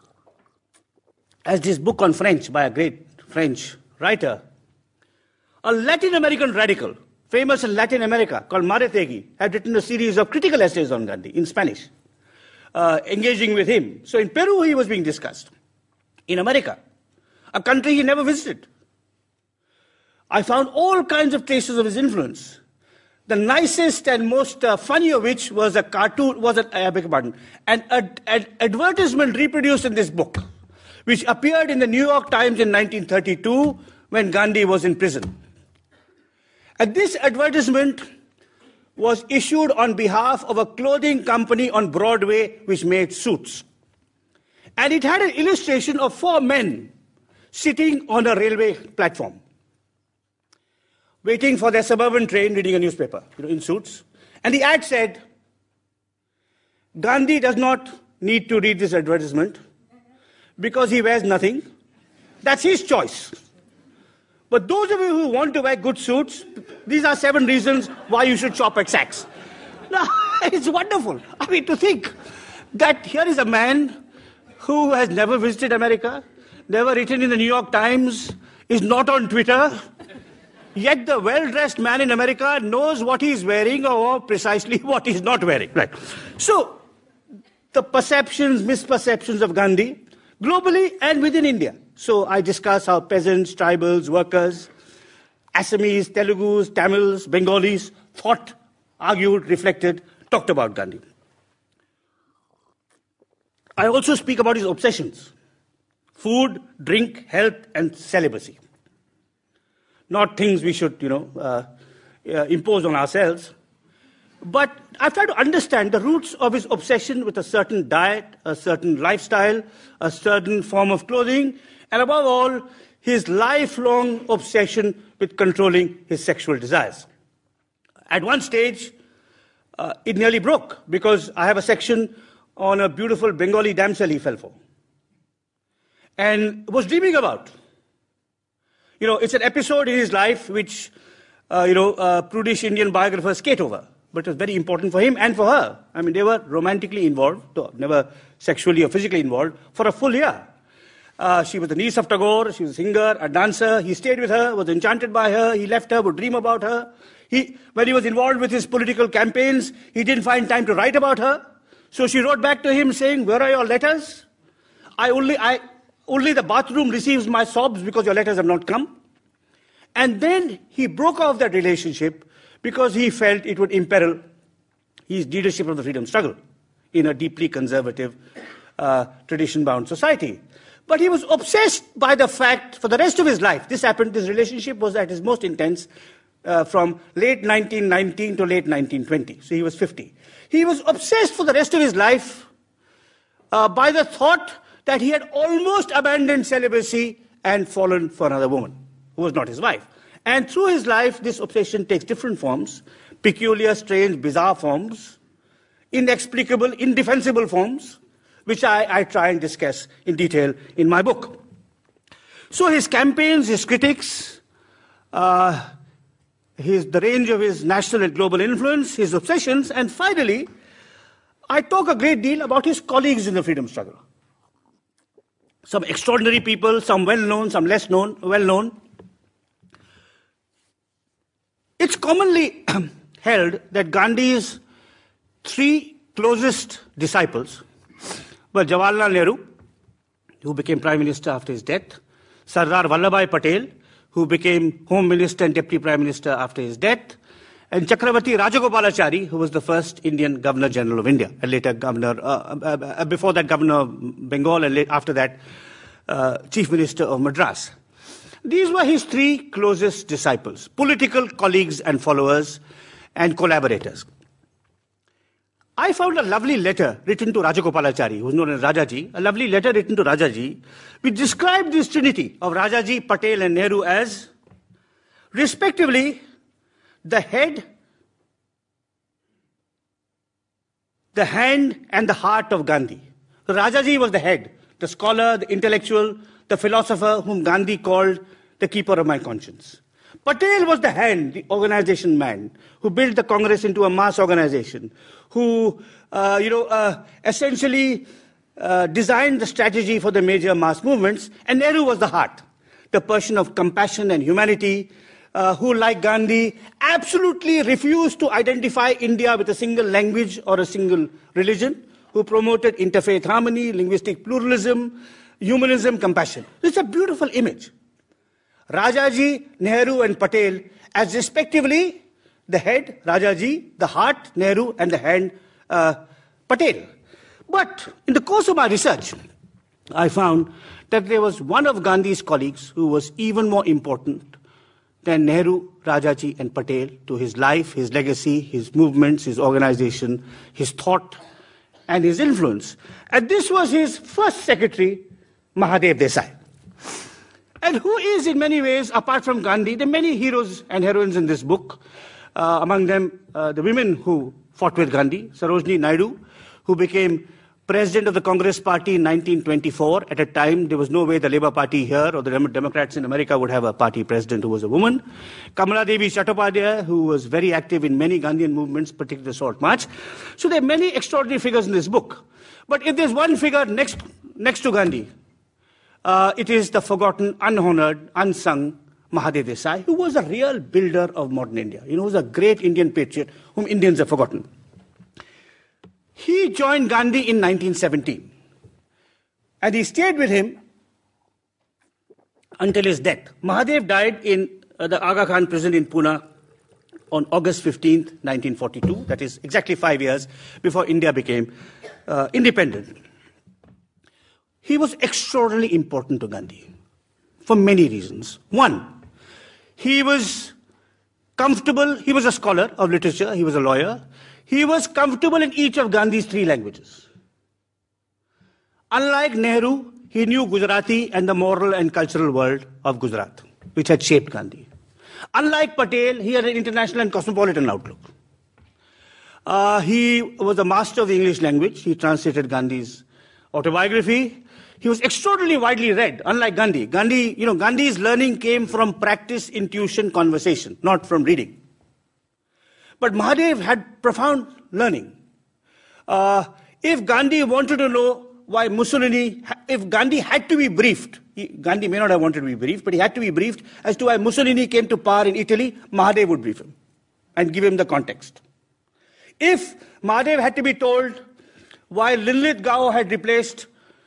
as this book on French by a great French writer, a Latin American radical, famous in Latin America, called Mariátegui, had written a series of critical essays on Gandhi in Spanish, uh, engaging with him. So in Peru, he was being discussed. In America, a country he never visited, I found all kinds of traces of his influence. The nicest and most uh, funny of which was a cartoon, was an, I beg your pardon, an, ad, an advertisement reproduced in this book, which appeared in the New York Times in nineteen thirty-two when Gandhi was in prison. And this advertisement was issued on behalf of a clothing company on Broadway which made suits. And it had an illustration of four men sitting on a railway platform, waiting for their suburban train, reading a newspaper, you know, in suits. And the ad said, Gandhi does not need to read this advertisement because he wears nothing. That's his choice. But those of you who want to wear good suits, these are seven reasons why you should shop at Saks. Now, it's wonderful. I mean, to think that here is a man who has never visited America, never written in the New York Times, is not on Twitter, yet the well-dressed man in America knows what he's wearing or precisely what he's not wearing. Right. So, the perceptions, misperceptions of Gandhi, globally and within India. So I discuss how peasants, tribals, workers, Assamese, Telugus, Tamils, Bengalis thought, argued, reflected, talked about Gandhi. I also speak about his obsessions: food, drink, health, and celibacy. Not things we should, you know, uh, uh, impose on ourselves. But I've tried to understand the roots of his obsession with a certain diet, a certain lifestyle, a certain form of clothing, and above all, his lifelong obsession with controlling his sexual desires. At one stage, uh, it nearly broke, because I have a section on a beautiful Bengali damsel he fell for, and was dreaming about. You know, it's an episode in his life which, uh, you know, uh, prudish Indian biographers skate over. But it was very important for him and for her. I mean, they were romantically involved, though never sexually or physically involved, for a full year. Uh, she was the niece of Tagore, she was a singer, a dancer. He stayed with her, was enchanted by her, he left her, would dream about her. He, when he was involved with his political campaigns, he didn't find time to write about her. So she wrote back to him saying, "Where are your letters? I only, I, only the bathroom receives my sobs because your letters have not come." And then he broke off that relationship because he felt it would imperil his leadership of the freedom struggle in a deeply conservative, uh, tradition-bound society. But he was obsessed by the fact, for the rest of his life, this happened, this relationship was at its most intense uh, from late nineteen nineteen to late nineteen twenty. So he was fifty. He was obsessed for the rest of his life uh, by the thought that he had almost abandoned celibacy and fallen for another woman who was not his wife. And through his life, this obsession takes different forms, peculiar, strange, bizarre forms, inexplicable, indefensible forms, which I, I try and discuss in detail in my book. So his campaigns, his critics, uh, his, the range of his national and global influence, his obsessions, and finally, I talk a great deal about his colleagues in the freedom struggle. Some extraordinary people, some well-known, some less known, well-known. It's commonly held that Gandhi's three closest disciples were Jawaharlal Nehru, who became Prime Minister after his death, Sardar Vallabhbhai Patel, who became Home Minister and Deputy Prime Minister after his death, and Chakravarti Rajagopalachari, who was the first Indian Governor General of India, and later Governor, uh, uh, uh, before that Governor of Bengal, and after that uh, Chief Minister of Madras. These were his three closest disciples, political colleagues and followers and collaborators. I found a lovely letter written to Rajagopalachari, who was known as Rajaji, a lovely letter written to Rajaji, which described this trinity of Rajaji, Patel and Nehru as, respectively, the head, the hand and the heart of Gandhi. So Rajaji was the head, the scholar, the intellectual, the philosopher whom Gandhi called the keeper of my conscience. Patel was the hand, the organization man, who built the Congress into a mass organization, who, uh, you know, uh, essentially uh, designed the strategy for the major mass movements. And Nehru was the heart, the person of compassion and humanity, uh, who, like Gandhi, absolutely refused to identify India with a single language or a single religion, who promoted interfaith harmony, linguistic pluralism, humanism, compassion. It's a beautiful image. Rajaji, Nehru and Patel as respectively the head, Rajaji, the heart, Nehru and the hand, uh, Patel. But in the course of my research, I found that there was one of Gandhi's colleagues who was even more important than Nehru, Rajaji and Patel to his life, his legacy, his movements, his organization, his thought and his influence. And this was his first secretary, Mahadev Desai. And who is in many ways, apart from Gandhi, there are many heroes and heroines in this book, uh, among them uh, the women who fought with Gandhi, Sarojini Naidu, who became president of the Congress Party in nineteen twenty-four. At a time, there was no way the Labour Party here or the Democrats in America would have a party president who was a woman. Kamala Devi Chattopadhyay, who was very active in many Gandhian movements, particularly the Salt March. So there are many extraordinary figures in this book. But if there's one figure next, next to Gandhi, uh, it is the forgotten, unhonored, unsung Mahadev Desai, who was a real builder of modern India. You know, he was a great Indian patriot whom Indians have forgotten. He joined Gandhi in nineteen seventeen, and he stayed with him until his death. Mahadev died in uh, the Aga Khan prison in Pune on August fifteenth, nineteen forty-two. That is exactly five years before India became uh, independent. He was extraordinarily important to Gandhi for many reasons. One, he was comfortable. He was a scholar of literature. He was a lawyer. He was comfortable in each of Gandhi's three languages. Unlike Nehru, he knew Gujarati and the moral and cultural world of Gujarat, which had shaped Gandhi. Unlike Patel, he had an international and cosmopolitan outlook. Uh, he was a master of the English language. He translated Gandhi's autobiography. He was extraordinarily widely read, unlike Gandhi. Gandhi, you know, Gandhi's learning came from practice, intuition, conversation, not from reading. But Mahadev had profound learning. Uh, if Gandhi wanted to know why Mussolini, if Gandhi had to be briefed, he, Gandhi may not have wanted to be briefed, but he had to be briefed as to why Mussolini came to power in Italy, Mahadev would brief him and give him the context. If Mahadev had to be told why Linlithgow had replaced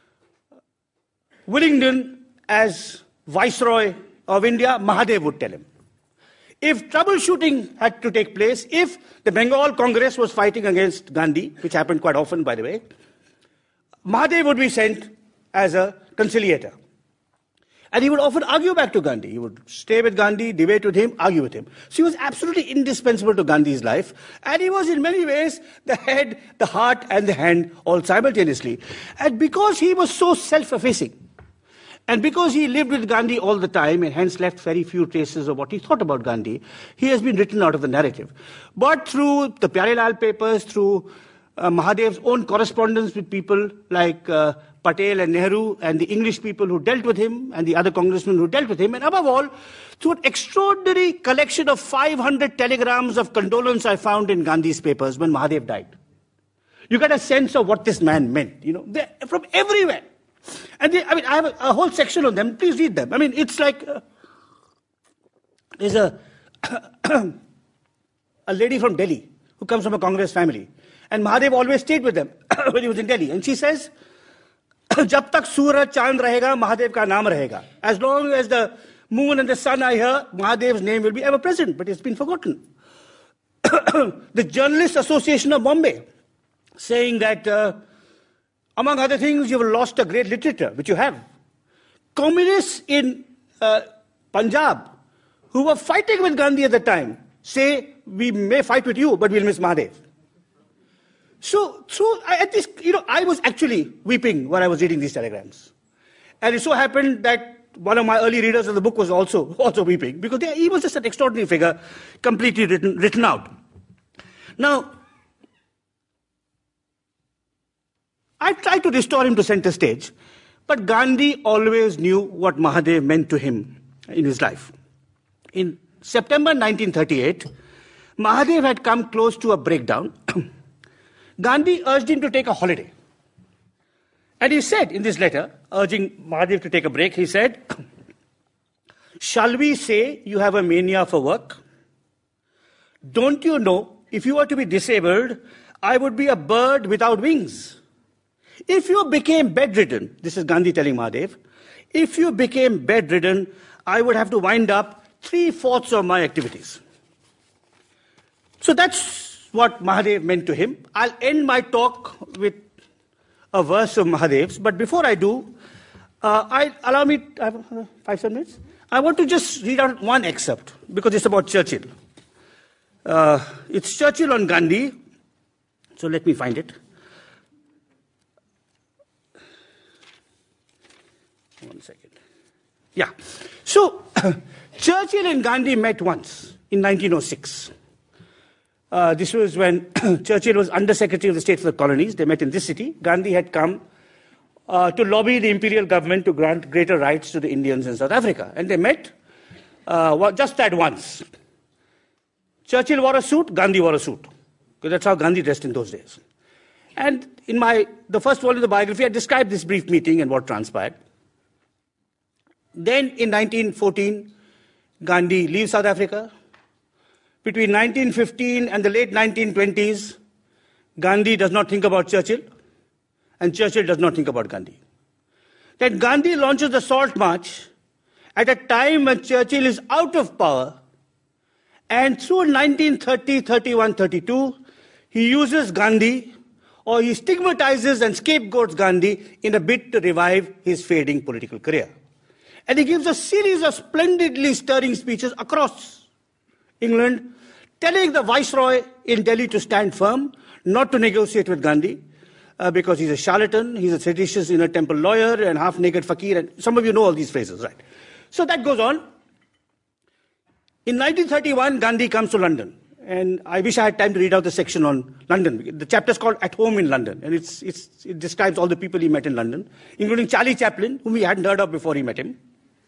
Willingdon as Viceroy of India, Mahadev would tell him. If troubleshooting had to take place, if the Bengal Congress was fighting against Gandhi, which happened quite often, by the way, Mahadev would be sent as a conciliator. And he would often argue back to Gandhi. He would stay with Gandhi, debate with him, argue with him. So he was absolutely indispensable to Gandhi's life. And he was in many ways the head, the heart, and the hand all simultaneously. And because he was so self-effacing, and because he lived with Gandhi all the time and hence left very few traces of what he thought about Gandhi, he has been written out of the narrative. But through the Pyarelal papers, through uh, Mahadev's own correspondence with people like uh, Patel and Nehru and the English people who dealt with him and the other congressmen who dealt with him, and above all, through an extraordinary collection of five hundred telegrams of condolence I found in Gandhi's papers when Mahadev died. You get a sense of what this man meant, you know, they're from everywhere. And they, I mean, I have a, a whole section on them. Please read them. I mean, it's like uh, there's a a lady from Delhi who comes from a Congress family, and Mahadev always stayed with them when he was in Delhi. And she says, "Jab tak suraj chand rahega, Mahadev ka naam rahega." As long as the moon and the sun are here, Mahadev's name will be ever present. But it's been forgotten. The Journalists Association of Bombay saying that. Uh, Among other things, you have lost a great literature, which you have. Communists in uh, Punjab, who were fighting with Gandhi at the time, say, we may fight with you, but we'll miss Mahadev. So, so I, at this, you know, I was actually weeping when I was reading these telegrams. And it so happened that one of my early readers of the book was also, also weeping, because they, he was just an extraordinary figure, completely written, written out. Now, I tried to restore him to center stage, but Gandhi always knew what Mahadev meant to him in his life. In September nineteen thirty-eight, Mahadev had come close to a breakdown. Gandhi urged him to take a holiday. And he said in this letter, urging Mahadev to take a break, he said, "Shall we say you have a mania for work? Don't you know, if you were to be disabled, I would be a bird without wings. If you became bedridden," this is Gandhi telling Mahadev, "if you became bedridden, I would have to wind up three-fourths of my activities." So that's what Mahadev meant to him. I'll end my talk with a verse of Mahadev's, but before I do, uh, I allow me, I have uh, five, seven minutes. I want to just read out one excerpt, because it's about Churchill. Uh, it's Churchill on Gandhi, so let me find it. One second. Yeah. So, Churchill and Gandhi met once in nineteen oh six. Uh, this was when Churchill was Under Secretary of the State for the Colonies. They met in this city. Gandhi had come uh, to lobby the imperial government to grant greater rights to the Indians in South Africa. And they met uh, just that once. Churchill wore a suit, Gandhi wore a suit. Because that's how Gandhi dressed in those days. And in my the first volume of the biography, I described this brief meeting and what transpired. Then in nineteen fourteen, Gandhi leaves South Africa. Between nineteen fifteen and the late nineteen twenties, Gandhi does not think about Churchill, and Churchill does not think about Gandhi. Then Gandhi launches the Salt March at a time when Churchill is out of power, and through nineteen thirty, thirty-one, thirty-two, he uses Gandhi, or he stigmatizes and scapegoats Gandhi in a bid to revive his fading political career. And he gives a series of splendidly stirring speeches across England, telling the Viceroy in Delhi to stand firm, not to negotiate with Gandhi, uh, because he's a charlatan, he's a seditious inner temple lawyer, and half-naked fakir, and some of you know all these phrases, right? So that goes on. In nineteen thirty-one, Gandhi comes to London, and I wish I had time to read out the section on London. The chapter is called At Home in London, and it's, it's, it describes all the people he met in London, including Charlie Chaplin, whom he hadn't heard of before he met him,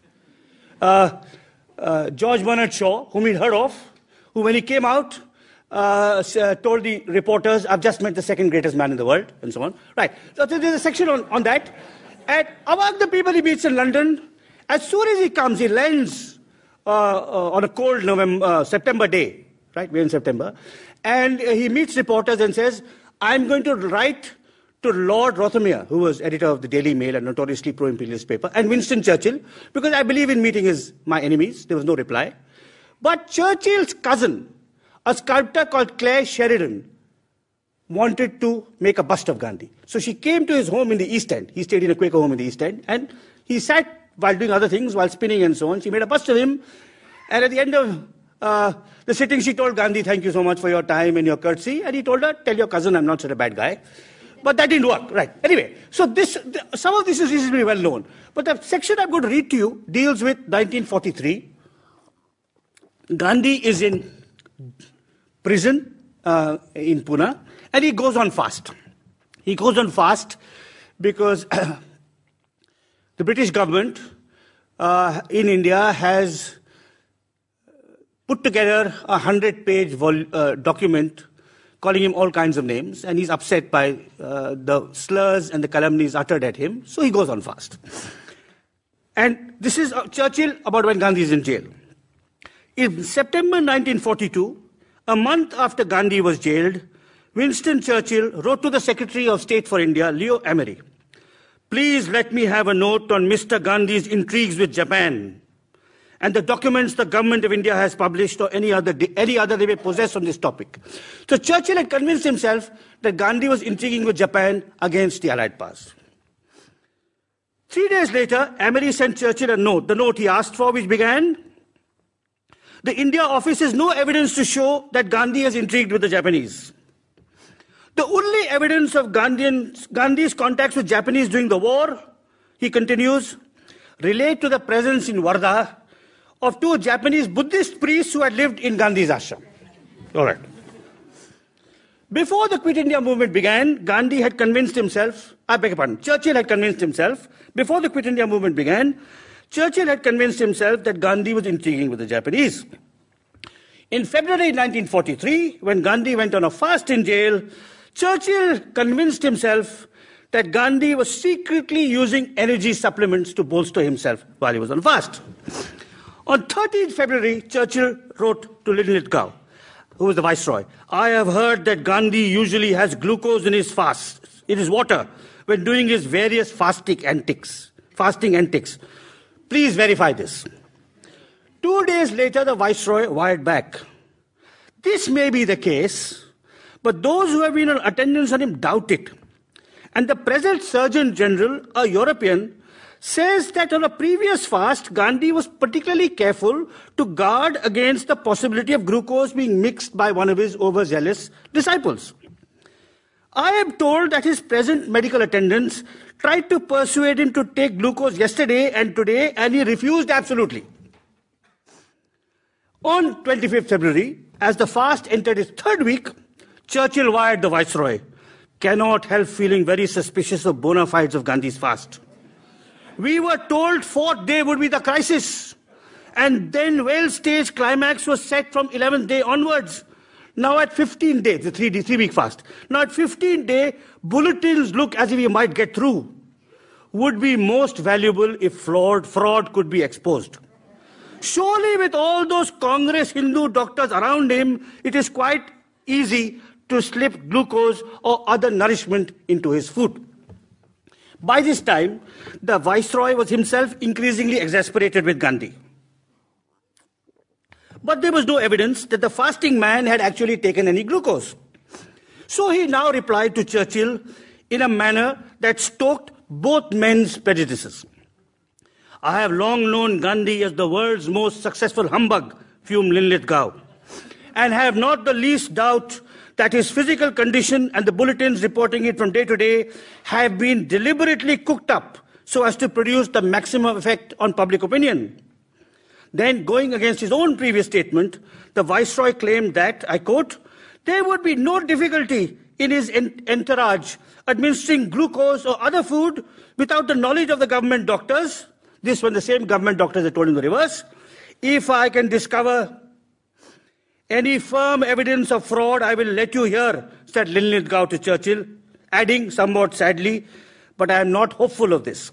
uh, uh, George Bernard Shaw, whom he'd heard of, who when he came out, uh, told the reporters, "I've just met the second greatest man in the world," and so on. Right. So there's a section on, on that. And among the people he meets in London, as soon as he comes, he lands uh, uh, on a cold November, uh, September day, right? We're in September. And uh, he meets reporters and says, "I'm going to write to Lord Rothermere," who was editor of the Daily Mail, a notoriously pro-imperialist paper, and Winston Churchill, because I believe in meeting his, my enemies. There was no reply. But Churchill's cousin, a sculptor called Claire Sheridan, wanted to make a bust of Gandhi. So she came to his home in the East End. He stayed in a Quaker home in the East End. And he sat while doing other things, while spinning and so on. She made a bust of him. And at the end of uh, the sitting, she told Gandhi, "Thank you so much for your time and your courtesy." And he told her, "Tell your cousin I'm not such a bad guy." But that didn't work. Right. Anyway, so this, some of this is reasonably well known. But the section I'm going to read to you deals with nineteen forty-three. Gandhi is in prison uh, in Pune, and he goes on fast. He goes on fast because the British government uh, in India has put together a hundred-page vol- uh, document calling him all kinds of names, and he's upset by uh, the slurs and the calumnies uttered at him, so he goes on fast. And this is uh, Churchill about when Gandhi is in jail. In September nineteen forty-two, a month after Gandhi was jailed, Winston Churchill wrote to the Secretary of State for India, Leo Emery, "Please let me have a note on Mister Gandhi's intrigues with Japan and the documents the government of India has published or any other, any other they may possess on this topic." So Churchill had convinced himself that Gandhi was intriguing with Japan against the Allied powers. Three days later, Emery sent Churchill a note, the note he asked for, which began, "The India office has no evidence to show that Gandhi has intrigued with the Japanese. The only evidence of Gandhian, Gandhi's contacts with Japanese during the war, he continues, relate to the presence in Wardha of two Japanese Buddhist priests who had lived in Gandhi's ashram. All right. Before the Quit India movement began, Gandhi had convinced himself, I beg your pardon, Churchill had convinced himself, before the Quit India movement began, Churchill had convinced himself that Gandhi was intriguing with the Japanese. In February nineteen forty-three, when Gandhi went on a fast in jail, Churchill convinced himself that Gandhi was secretly using energy supplements to bolster himself while he was on fast. On thirteenth February, Churchill wrote to Linlithgow, who was the viceroy, I have heard that Gandhi usually has glucose in his fast, in his water, when doing his various fasting antics. Fasting antics. Please verify this. Two days later, the viceroy wired back. This may be the case, but those who have been in attendance on him doubt it. And the present Surgeon General, a European, says that on a previous fast, Gandhi was particularly careful to guard against the possibility of glucose being mixed by one of his overzealous disciples. I am told that his present medical attendants tried to persuade him to take glucose yesterday and today, and he refused absolutely. On twenty-fifth February, as the fast entered its third week, Churchill wired the viceroy, cannot help feeling very suspicious of bona fides of Gandhi's fast. We were told fourth day would be the crisis, and then well-staged climax was set from eleventh day onwards. Now at fifteenth day, the three, three-week fast, now at fifteenth day, bulletins look as if he might get through. Would be most valuable if fraud, fraud could be exposed. Surely with all those Congress Hindu doctors around him, it is quite easy to slip glucose or other nourishment into his food. By this time, the viceroy was himself increasingly exasperated with Gandhi. But there was no evidence that the fasting man had actually taken any glucose. So he now replied to Churchill in a manner that stoked both men's prejudices. I have long known Gandhi as the world's most successful humbug, fumed Linlithgow, and have not the least doubt that his physical condition and the bulletins reporting it from day to day have been deliberately cooked up so as to produce the maximum effect on public opinion. Then, going against his own previous statement, the viceroy claimed that, I quote, there would be no difficulty in his entourage administering glucose or other food without the knowledge of the government doctors. This when the same government doctors had told him the reverse. If I can discover any firm evidence of fraud, I will let you hear, said Linlithgow to Churchill, adding somewhat sadly, but I am not hopeful of this.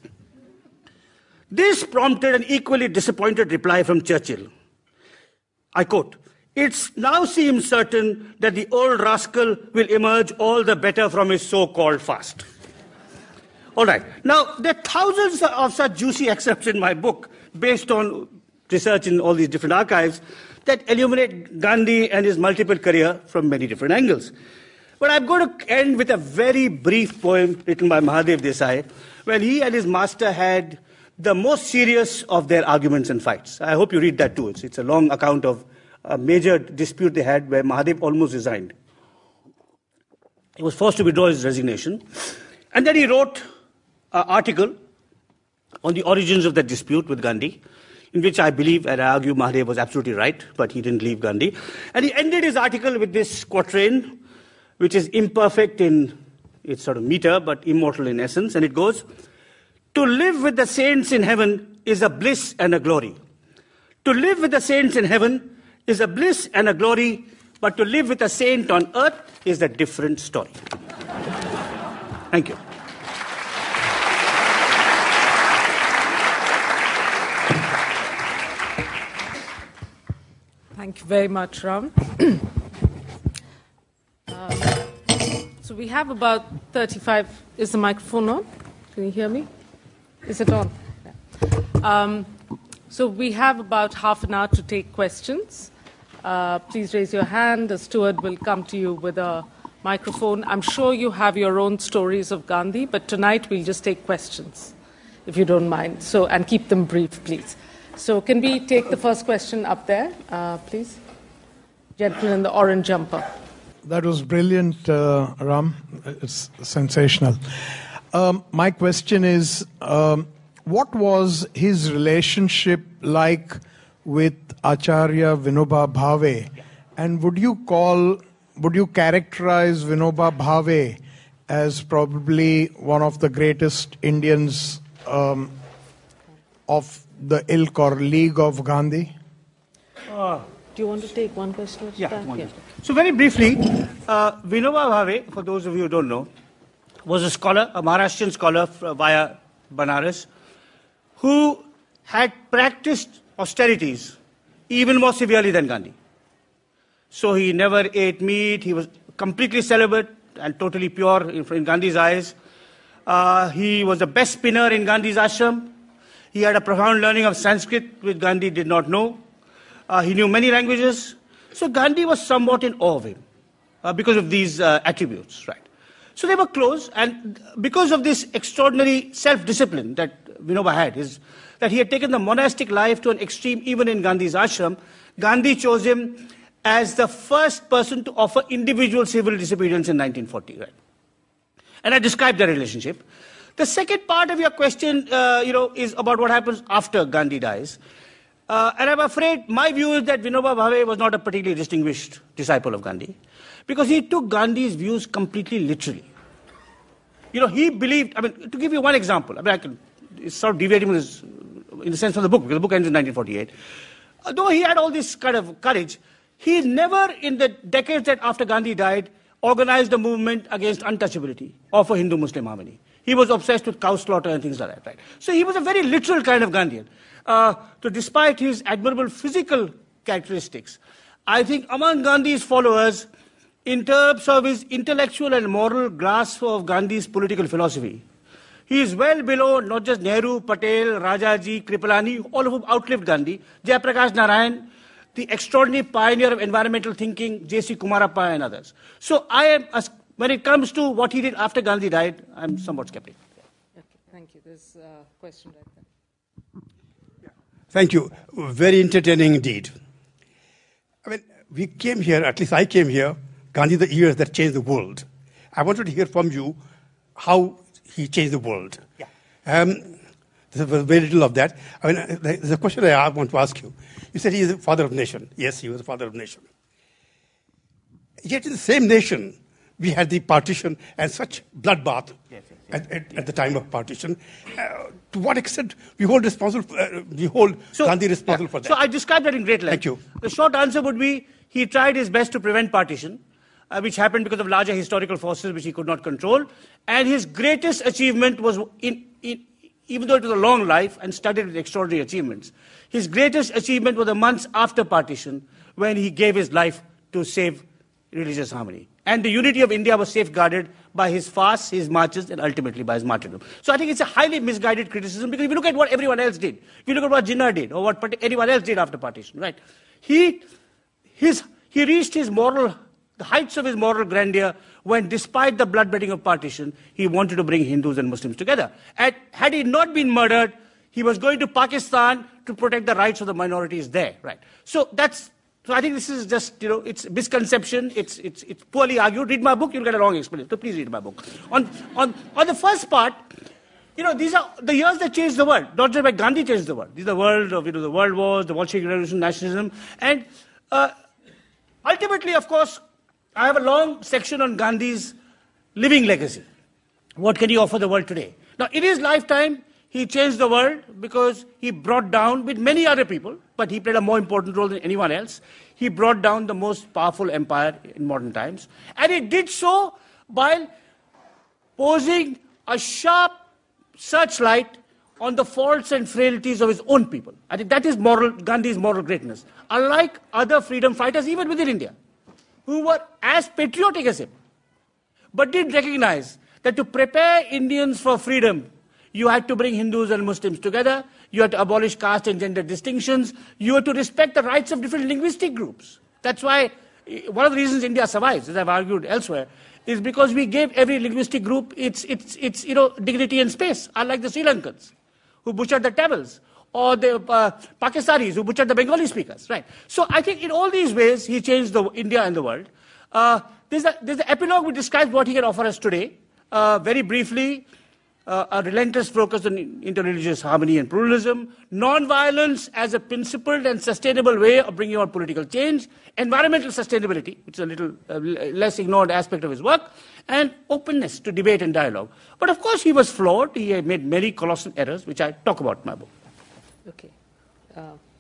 This prompted an equally disappointed reply from Churchill. I quote, it now seems certain that the old rascal will emerge all the better from his so-called fast. All right. Now, there are thousands of such juicy excerpts in my book based on research in all these different archives that illuminate Gandhi and his multiple career from many different angles. But I'm going to end with a very brief poem written by Mahadev Desai when he and his master had the most serious of their arguments and fights. I hope you read that too. It's, it's a long account of a major dispute they had where Mahadev almost resigned. He was forced to withdraw his resignation. And then he wrote an article on the origins of that dispute with Gandhi, in which I believe and I argue Mahadev was absolutely right, but he didn't leave Gandhi. And he ended his article with this quatrain, which is imperfect in its sort of meter, but immortal in essence. And it goes, to live with the saints in heaven is a bliss and a glory. To live with the saints in heaven is a bliss and a glory, but to live with a saint on earth is a different story. Thank you. Thank you very much, Ram. uh, so we have about thirty-five. Is the microphone on? Can you hear me? Is it on? Yeah. Um, so we have about half an hour to take questions. Uh, please raise your hand. The steward will come to you with a microphone. I'm sure you have your own stories of Gandhi, but tonight we'll just take questions, if you don't mind. So, and keep them brief, please. So can we take the first question up there, uh, please? Gentleman in the orange jumper. that was brilliant, uh, Ram. It's sensational. Um, my question is, um, what was his relationship like with Acharya Vinoba Bhave? Yeah. And would you call, would you characterize Vinoba Bhave as probably one of the greatest Indians um, of the ilk or league of Gandhi? Uh, Do you want to take one question? Yeah, one yeah. So very briefly, uh, Vinoba Bhave, for those of you who don't know, was a scholar, a Maharashtrian scholar via Banaras, who had practiced austerities even more severely than Gandhi. So he never ate meat, he was completely celibate and totally pure in, in Gandhi's eyes. Uh, he was the best spinner in Gandhi's ashram. He had a profound learning of Sanskrit, which Gandhi did not know. Uh, he knew many languages. So Gandhi was somewhat in awe of him uh, because of these uh, attributes, right? So they were close, and because of this extraordinary self-discipline that Vinoba had, is that he had taken the monastic life to an extreme even in Gandhi's ashram. Gandhi chose him as the first person to offer individual civil disobedience in nineteen forty, right? And I described the relationship. The second part of your question, uh, you know, is about what happens after Gandhi dies. Uh, and I'm afraid my view is that Vinoba Bhave was not a particularly distinguished disciple of Gandhi, because he took Gandhi's views completely literally. You know, he believed, I mean, to give you one example, I mean, I can, it's sort of deviating from this, in the sense from the book, because the book ends in nineteen forty-eight. Though he had all this kind of courage, he never, in the decades that after Gandhi died, organized a movement against untouchability or for Hindu-Muslim harmony. He was obsessed with cow slaughter and things like that, right? So he was a very literal kind of Gandhian. Uh, so despite his admirable physical characteristics, I think among Gandhi's followers, in terms of his intellectual and moral grasp of Gandhi's political philosophy, he is well below not just Nehru, Patel, Rajaji, Kripalani, all of whom outlived Gandhi, Jayaprakash Narayan, the extraordinary pioneer of environmental thinking, J C Kumarappa and others. So I am, when it comes to what he did after Gandhi died, I'm somewhat skeptical. Okay, thank you. There's a question right there. Thank you. Very entertaining indeed. I mean, we came here, at least I came here, Gandhi, the years that changed the world. I wanted to hear from you how he changed the world. Yeah. Um, there's very little of that. I mean, there's a question I want to ask you. You said he is the father of the nation. Yes, he was the father of the nation. Yet in the same nation, we had the partition and such bloodbath yes, yes, yes, at, at, yes. at the time of partition. Uh, to what extent we hold responsible? Uh, we hold so, Gandhi responsible yeah. for that. So I described that in great length. Thank you. The short answer would be he tried his best to prevent partition, uh, which happened because of larger historical forces which he could not control. And his greatest achievement was, in, in, even though it was a long life and studied with extraordinary achievements, his greatest achievement was the months after partition, when he gave his life to save religious harmony. And the unity of India was safeguarded by his fasts, his marches, and ultimately by his martyrdom. So I think it's a highly misguided criticism, because if you look at what everyone else did, if you look at what Jinnah did, or what anyone else did after partition, right? He, his, he reached his moral, the heights of his moral grandeur when, despite the bloodletting of partition, he wanted to bring Hindus and Muslims together. And had he not been murdered, he was going to Pakistan to protect the rights of the minorities there, right? So that's, so I think this is just, you know, it's misconception, it's, it's, it's poorly argued. Read my book, you'll get a long explanation. So please read my book. On, on, on the first part, you know, these are the years that changed the world. Not just by Gandhi changed the world. These are the world of, you know, the world wars, the Bolshevik Revolution, nationalism. And uh, ultimately, of course, I have a long section on Gandhi's living legacy. What can he offer the world today? Now, in his lifetime, he changed the world because he brought down, with many other people, but he played a more important role than anyone else, he brought down the most powerful empire in modern times. And he did so while posing a sharp searchlight on the faults and frailties of his own people. I think that is moral, Gandhi's moral greatness. Unlike other freedom fighters, even within India, who were as patriotic as him, but did recognize that to prepare Indians for freedom, you had to bring Hindus and Muslims together, you had to abolish caste and gender distinctions, you had to respect the rights of different linguistic groups. That's why one of the reasons India survives, as I've argued elsewhere, is because we gave every linguistic group its, its, its you know, dignity and space, unlike the Sri Lankans, who butchered the Tamils, or the uh, Pakistanis, who butchered the Bengali speakers, right? So I think in all these ways, he changed the, India and the world. Uh, there's, a, there's the epilogue which describes what he can offer us today. Uh, very briefly, uh, a relentless focus on interreligious harmony and pluralism, non-violence as a principled and sustainable way of bringing about political change, environmental sustainability, which is a little uh, less ignored aspect of his work, and openness to debate and dialogue. But of course, he was flawed. He had made many colossal errors, which I talk about in my book. Okay. Uh,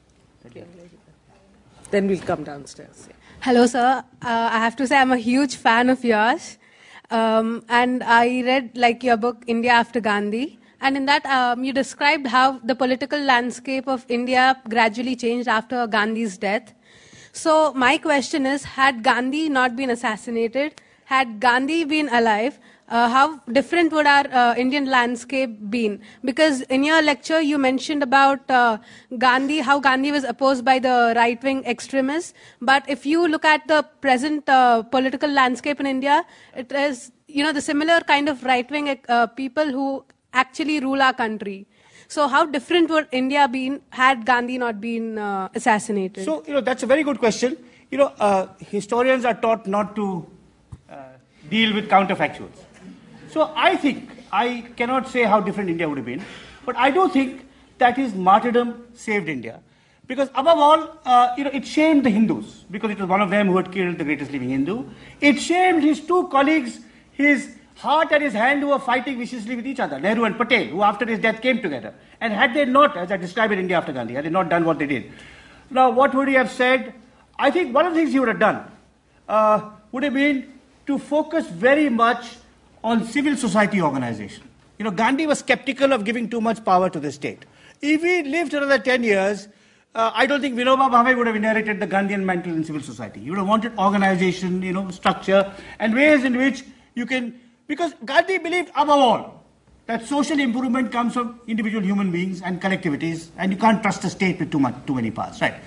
then we'll come downstairs. Yeah. Hello, sir. Uh, I have to say I'm a huge fan of yours. Um, and I read like your book, India After Gandhi. And in that, um, you described how the political landscape of India gradually changed after Gandhi's death. So my question is, had Gandhi not been assassinated, had Gandhi been alive, uh, how different would our uh, Indian landscape been? Because in your lecture, you mentioned about uh, Gandhi, how Gandhi was opposed by the right-wing extremists. But if you look at the present uh, political landscape in India, it is, you know, the similar kind of right-wing uh, people who actually rule our country. So how different would India been had Gandhi not been uh, assassinated? So, you know, that's a very good question. You know, uh, historians are taught not to uh, deal with counterfactuals. So I think, I cannot say how different India would have been, but I do think that his martyrdom saved India. Because above all, uh, you know, it shamed the Hindus, because it was one of them who had killed the greatest living Hindu. It shamed his two colleagues, his heart and his hand, who were fighting viciously with each other, Nehru and Patel, who after his death came together. And had they not, as I described in India After Gandhi, had they not done what they did. Now, what would he have said? I think one of the things he would have done uh, would have been to focus very much on civil society organization. You know, Gandhi was skeptical of giving too much power to the state. If he lived another ten years, uh, I don't think Vinoba Bhave would have inherited the Gandhian mantle in civil society. He would have wanted organization, you know, structure, and ways in which you can, because Gandhi believed above all that social improvement comes from individual human beings and collectivities, and you can't trust the state with too much, too many powers, right?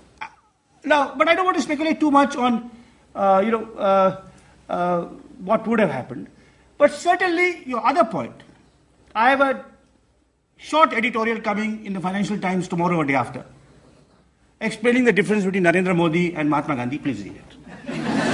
Now, but I don't want to speculate too much on, uh, you know, uh, uh, what would have happened. But certainly, your other point, I have a short editorial coming in the Financial Times tomorrow or day after, explaining the difference between Narendra Modi and Mahatma Gandhi. Please read it.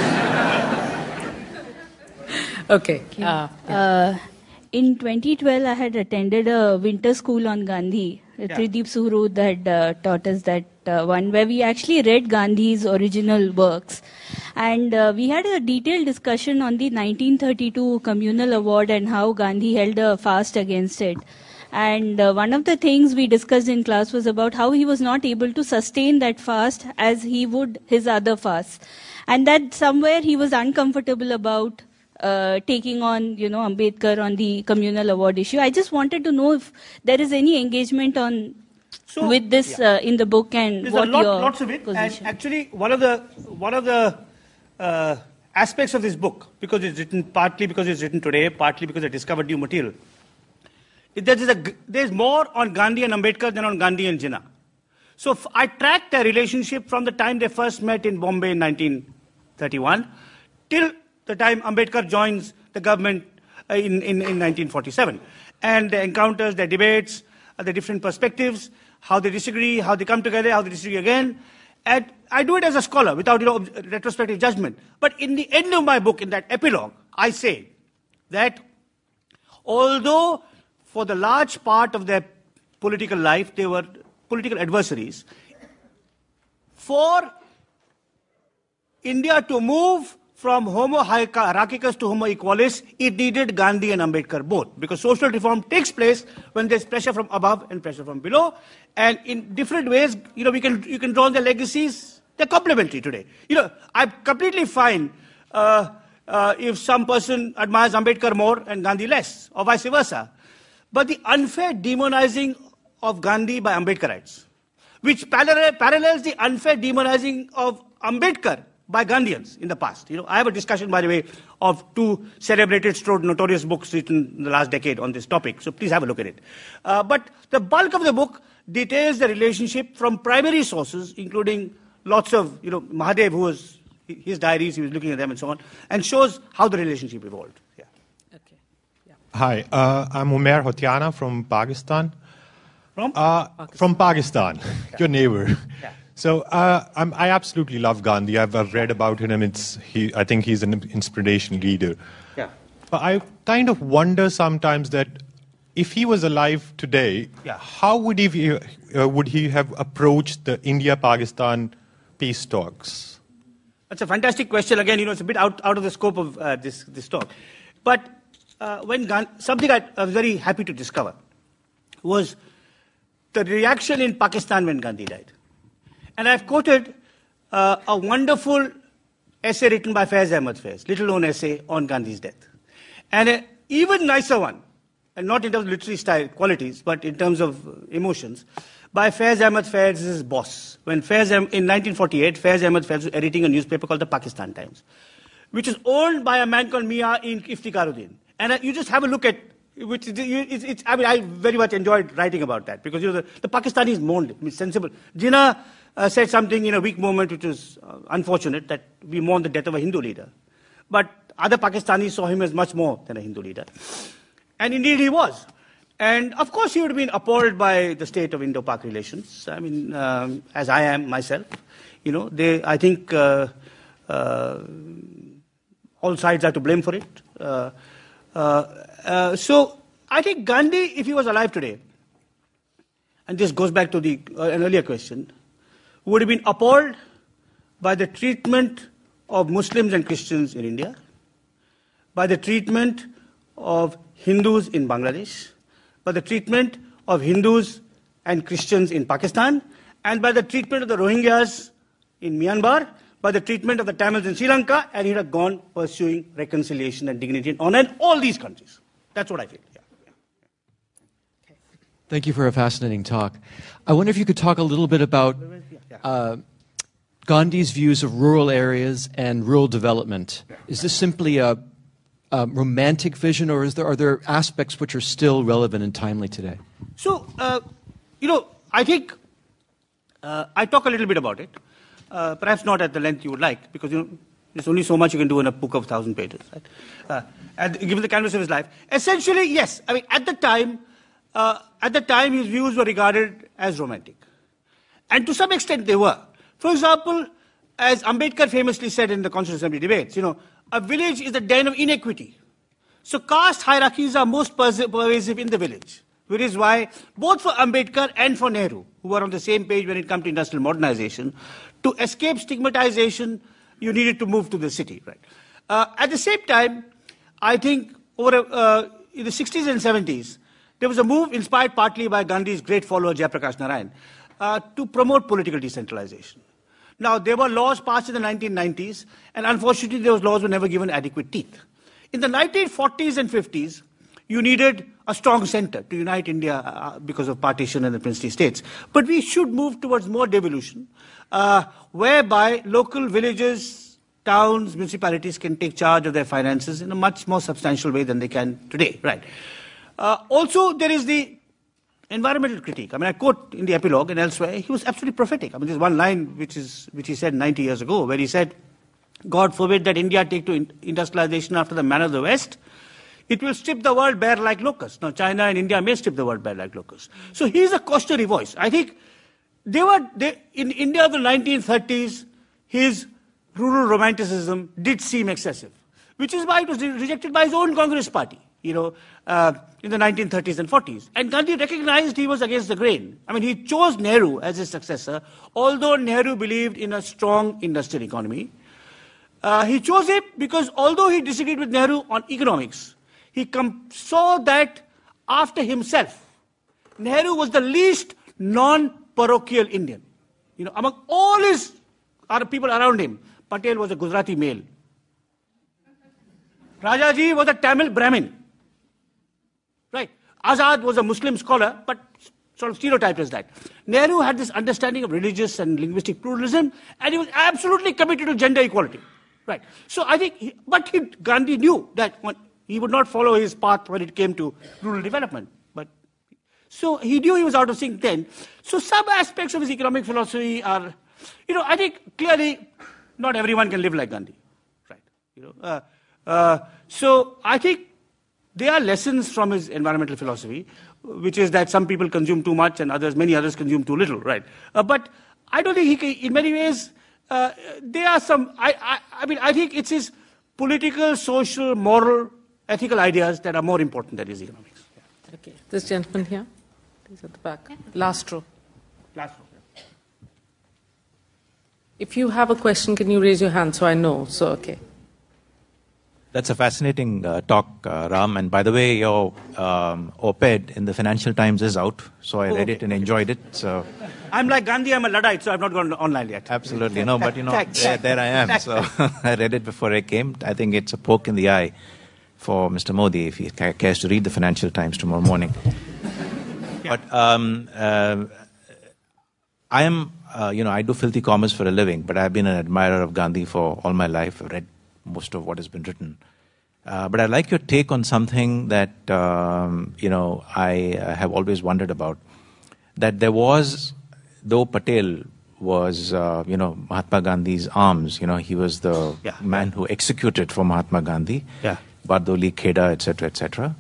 Okay. Uh, uh, in twenty twelve, I had attended a winter school on Gandhi. Yeah. Trideep Suhrud had uh, taught us that uh, one, where we actually read Gandhi's original works. And uh, we had a detailed discussion on the nineteen thirty-two Communal Award and how Gandhi held a fast against it. And uh, one of the things we discussed in class was about how he was not able to sustain that fast as he would his other fasts. And that somewhere he was uncomfortable about Uh, taking on, you know, Ambedkar on the communal award issue. I just wanted to know if there is any engagement on so, with this yeah. uh, in the book and There's what a lot, your lots of it. position. And actually, one of the one of the uh, aspects of this book, because it's written partly because it's written today, partly because I discovered new material. There is a there's more on Gandhi and Ambedkar than on Gandhi and Jinnah. So f- I tracked their relationship from the time they first met in Bombay in nineteen thirty-one till the time Ambedkar joins the government uh, in, in, in nineteen forty-seven. And the encounters, their debates, uh, the different perspectives, how they disagree, how they come together, how they disagree again. And I do it as a scholar without, you know, retrospective judgment. But in the end of my book, in that epilogue, I say that although for the large part of their political life, they were political adversaries, for India to move from homo hierarchicus to homo equalis, it needed Gandhi and Ambedkar both. Because social reform takes place when there's pressure from above and pressure from below. And in different ways, you know, we can, you can draw on their legacies. They're complementary today. You know, I'm completely fine uh, uh, if some person admires Ambedkar more and Gandhi less, or vice versa. But the unfair demonizing of Gandhi by Ambedkarites, which parallel, parallels the unfair demonizing of Ambedkar by Gandhians in the past. You know, I have a discussion, by the way, of two celebrated, stroke, notorious books written in the last decade on this topic. So please have a look at it. Uh, but the bulk of the book details the relationship from primary sources, including lots of, you know, Mahadev, who was, his diaries, he was looking at them and so on, and shows how the relationship evolved. Yeah. Okay. Yeah. Hi, uh, I'm Umair Hotiana from Pakistan. From? Uh, Pakistan. From Pakistan, Yeah. your neighbor. Yeah. So uh, I'm, I absolutely love Gandhi. I've, I've read about him. It's, he, I think he's an inspiration leader. Yeah. But I kind of wonder sometimes that if he was alive today, Yeah. how would he, uh, would he have approached the India-Pakistan peace talks? That's a fantastic question. Again, you know, it's a bit out, out of the scope of uh, this, this talk. But uh, when Gandhi, something I, I was very happy to discover was the reaction in Pakistan when Gandhi died. And I've quoted uh, a wonderful essay written by Faiz Ahmad Faiz, little-known essay on Gandhi's death. And an even nicer one, and not in terms of literary style qualities, but in terms of emotions, by Faiz Ahmad Faiz's boss. When Faiz, in nineteen forty-eight, Faiz Ahmad Faiz was editing a newspaper called the Pakistan Times, which is owned by a man called Mia Iftikharuddin. And uh, you just have a look at which it's, it's, I mean, I very much enjoyed writing about that because you know the, the Pakistanis mourned it. It's sensible. Jinnah uh, said something in a weak moment which was uh, unfortunate, that we mourn the death of a Hindu leader. But other Pakistanis saw him as much more than a Hindu leader. And indeed he was. And of course he would have been appalled by the state of Indo-Pak relations. I mean, um, as I am myself, you know, they, I think uh, uh, all sides are to blame for it. Uh, uh, uh, so I think Gandhi, if he was alive today, and this goes back to the, uh, an earlier question, would have been appalled by the treatment of Muslims and Christians in India, by the treatment of Hindus in Bangladesh, by the treatment of Hindus and Christians in Pakistan, and by the treatment of the Rohingyas in Myanmar, by the treatment of the Tamils in Sri Lanka, and he'd have gone pursuing reconciliation and dignity and honor in all these countries. That's what I feel. Yeah. Yeah. Thank you for a fascinating talk. I wonder if you could talk a little bit about uh, Gandhi's views of rural areas and rural development. Is this simply a Um, romantic vision, or is there, are there aspects which are still relevant and timely today? So, uh, you know, I think uh, I talk a little bit about it, uh, perhaps not at the length you would like, because you know, there's only so much you can do in a book of thousand pages, right? Uh, and given the canvas of his life, essentially, yes. I mean, at the time, uh, at the time, his views were regarded as romantic, and to some extent, they were. For example, as Ambedkar famously said in the Constitutional Assembly debates, you know, a village is the den of inequity. So caste hierarchies are most pervasive in the village, which is why both for Ambedkar and for Nehru, who were on the same page when it comes to industrial modernization, to escape stigmatization, you needed to move to the city. Right. Uh, at the same time, I think over uh, in the sixties and seventies, there was a move inspired partly by Gandhi's great follower Jayaprakash Narayan uh, to promote political decentralization. Now, there were laws passed in the nineteen nineties, and unfortunately, those laws were never given adequate teeth. In the nineteen forties and fifties, you needed a strong center to unite India uh, because of partition and the princely states. But we should move towards more devolution, uh, whereby local villages, towns, municipalities can take charge of their finances in a much more substantial way than they can today. Right. Uh, also, there is the environmental critique. I mean, I quote in the epilogue and elsewhere, he was absolutely prophetic. I mean, there's one line which is which he said ninety years ago, where he said, God forbid that India take to industrialization after the manner of the West. It will strip the world bare like locusts. Now, China and India may strip the world bare like locusts. So he's a cautionary voice. I think they were, they, in India of the nineteen thirties, his rural romanticism did seem excessive, which is why it was rejected by his own Congress party, you know, uh, in the nineteen thirties and forties. And Gandhi recognized he was against the grain. I mean, he chose Nehru as his successor, although Nehru believed in a strong industrial economy. Uh, he chose him because although he disagreed with Nehru on economics, he com- saw that after himself, Nehru was the least non-parochial Indian. You know, among all his other people around him, Patel was a Gujarati male. Rajaji was a Tamil Brahmin. Right. Azad was a Muslim scholar, but sort of stereotyped as that. Nehru had this understanding of religious and linguistic pluralism, and he was absolutely committed to gender equality. Right. So I think, he, but he, Gandhi knew that one, he would not follow his path when it came to rural development. But so he knew he was out of sync then. So some aspects of his economic philosophy are, you know, I think clearly not everyone can live like Gandhi. Right. You know. Uh, uh, so I think there are lessons from his environmental philosophy, which is that some people consume too much and others, many others consume too little. Right. Uh, but I don't think he can, in many ways, uh, there are some, I, I, I mean, I think it's his political, social, moral, ethical ideas that are more important than his economics. Yeah. Okay, this gentleman here, he's at the back, last row. Last row. If you have a question, can you raise your hand so I know? So, okay. That's a fascinating uh, talk, uh, Ram. And by the way, your um, op-ed in the Financial Times is out, so I oh, read okay. it and enjoyed it. So I'm like Gandhi, I'm a Luddite, so I've not gone online yet. Absolutely. No, but you know, there, there I am. So I read it before I came. I think it's a poke in the eye for Mister Modi if he cares to read the Financial Times tomorrow morning. Yeah. But um, uh, I am, uh, you know, I do filthy commerce for a living, but I've been an admirer of Gandhi for all my life. I've read most of what has been written. Uh, but I'd like your take on something that, um, you know, I uh, have always wondered about. That there was, though Patel was, uh, you know, Mahatma Gandhi's arms, you know, he was the yeah, man yeah. who executed for Mahatma Gandhi, yeah. Bardoli, Kheda, et cetera, et cetera.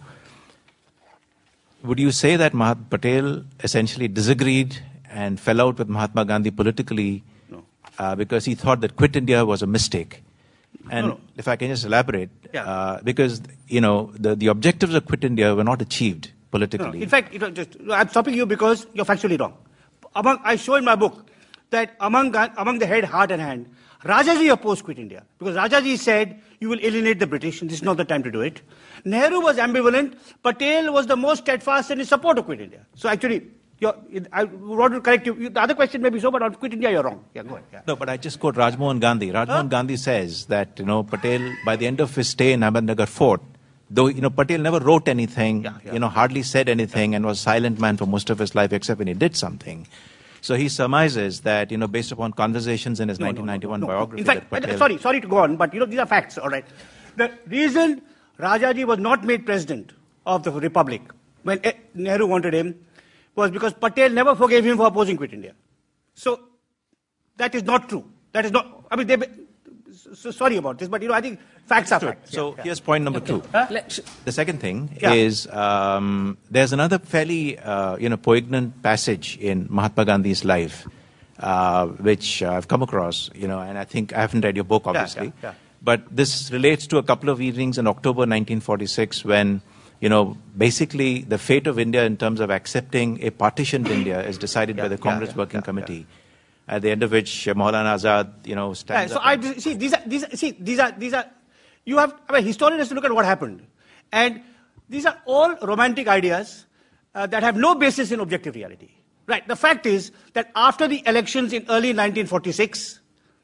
Would you say that Mahatma Patel essentially disagreed and fell out with Mahatma Gandhi politically no. uh, because he thought that Quit India was a mistake? And no, no. if I can just elaborate, yeah. uh, because, you know, the, the objectives of Quit India were not achieved politically. No, no. In fact, you know, just, I'm stopping you because you're factually wrong. Among, I show in my book that among, among the head, heart and hand, Rajaji opposed Quit India. Because Rajaji said, you will alienate the British, and this is not the time to do it. Nehru was ambivalent. Patel was the most steadfast in his support of Quit India. So actually, You're, I want to correct you. The other question may be so, but on Quit India, you're wrong. Yeah, go ahead. Yeah. No, but I just quote Rajmohan Gandhi. Rajmohan huh? Gandhi says that, you know, Patel, by the end of his stay in Ahmednagar Fort, though, you know, Patel never wrote anything, yeah, yeah. you know, hardly said anything, yeah. and was a silent man for most of his life, except when he did something. So he surmises that, you know, based upon conversations in his no, nineteen ninety-one no, no, no. biography. In fact, that Patel, sorry, sorry to go on, but, you know, these are facts, all right. The reason Rajaji was not made president of the Republic when Nehru wanted him was because Patel never forgave him for opposing Quit India. So that is not true. That is not, I mean, they, so sorry about this, but, you know, I think facts are facts. So yeah, here's yeah. point number okay. two. Huh? The second thing yeah. is um, there's another fairly, uh, you know, poignant passage in Mahatma Gandhi's life, uh, which uh, I've come across, you know, and I think I haven't read your book, obviously. Yeah, yeah, yeah. But this relates to a couple of evenings in October nineteen forty-six when, you know, basically the fate of India in terms of accepting a partitioned India is decided yeah, by the Congress yeah, yeah, Working yeah, Committee, yeah. at the end of which uh, Maulana Azad, you know, stands yeah, so up. I see these are these are, see these are these are you have I mean, historian has to look at what happened, and these are all romantic ideas uh, that have no basis in objective reality. Right. The fact is that after the elections in early nineteen forty-six,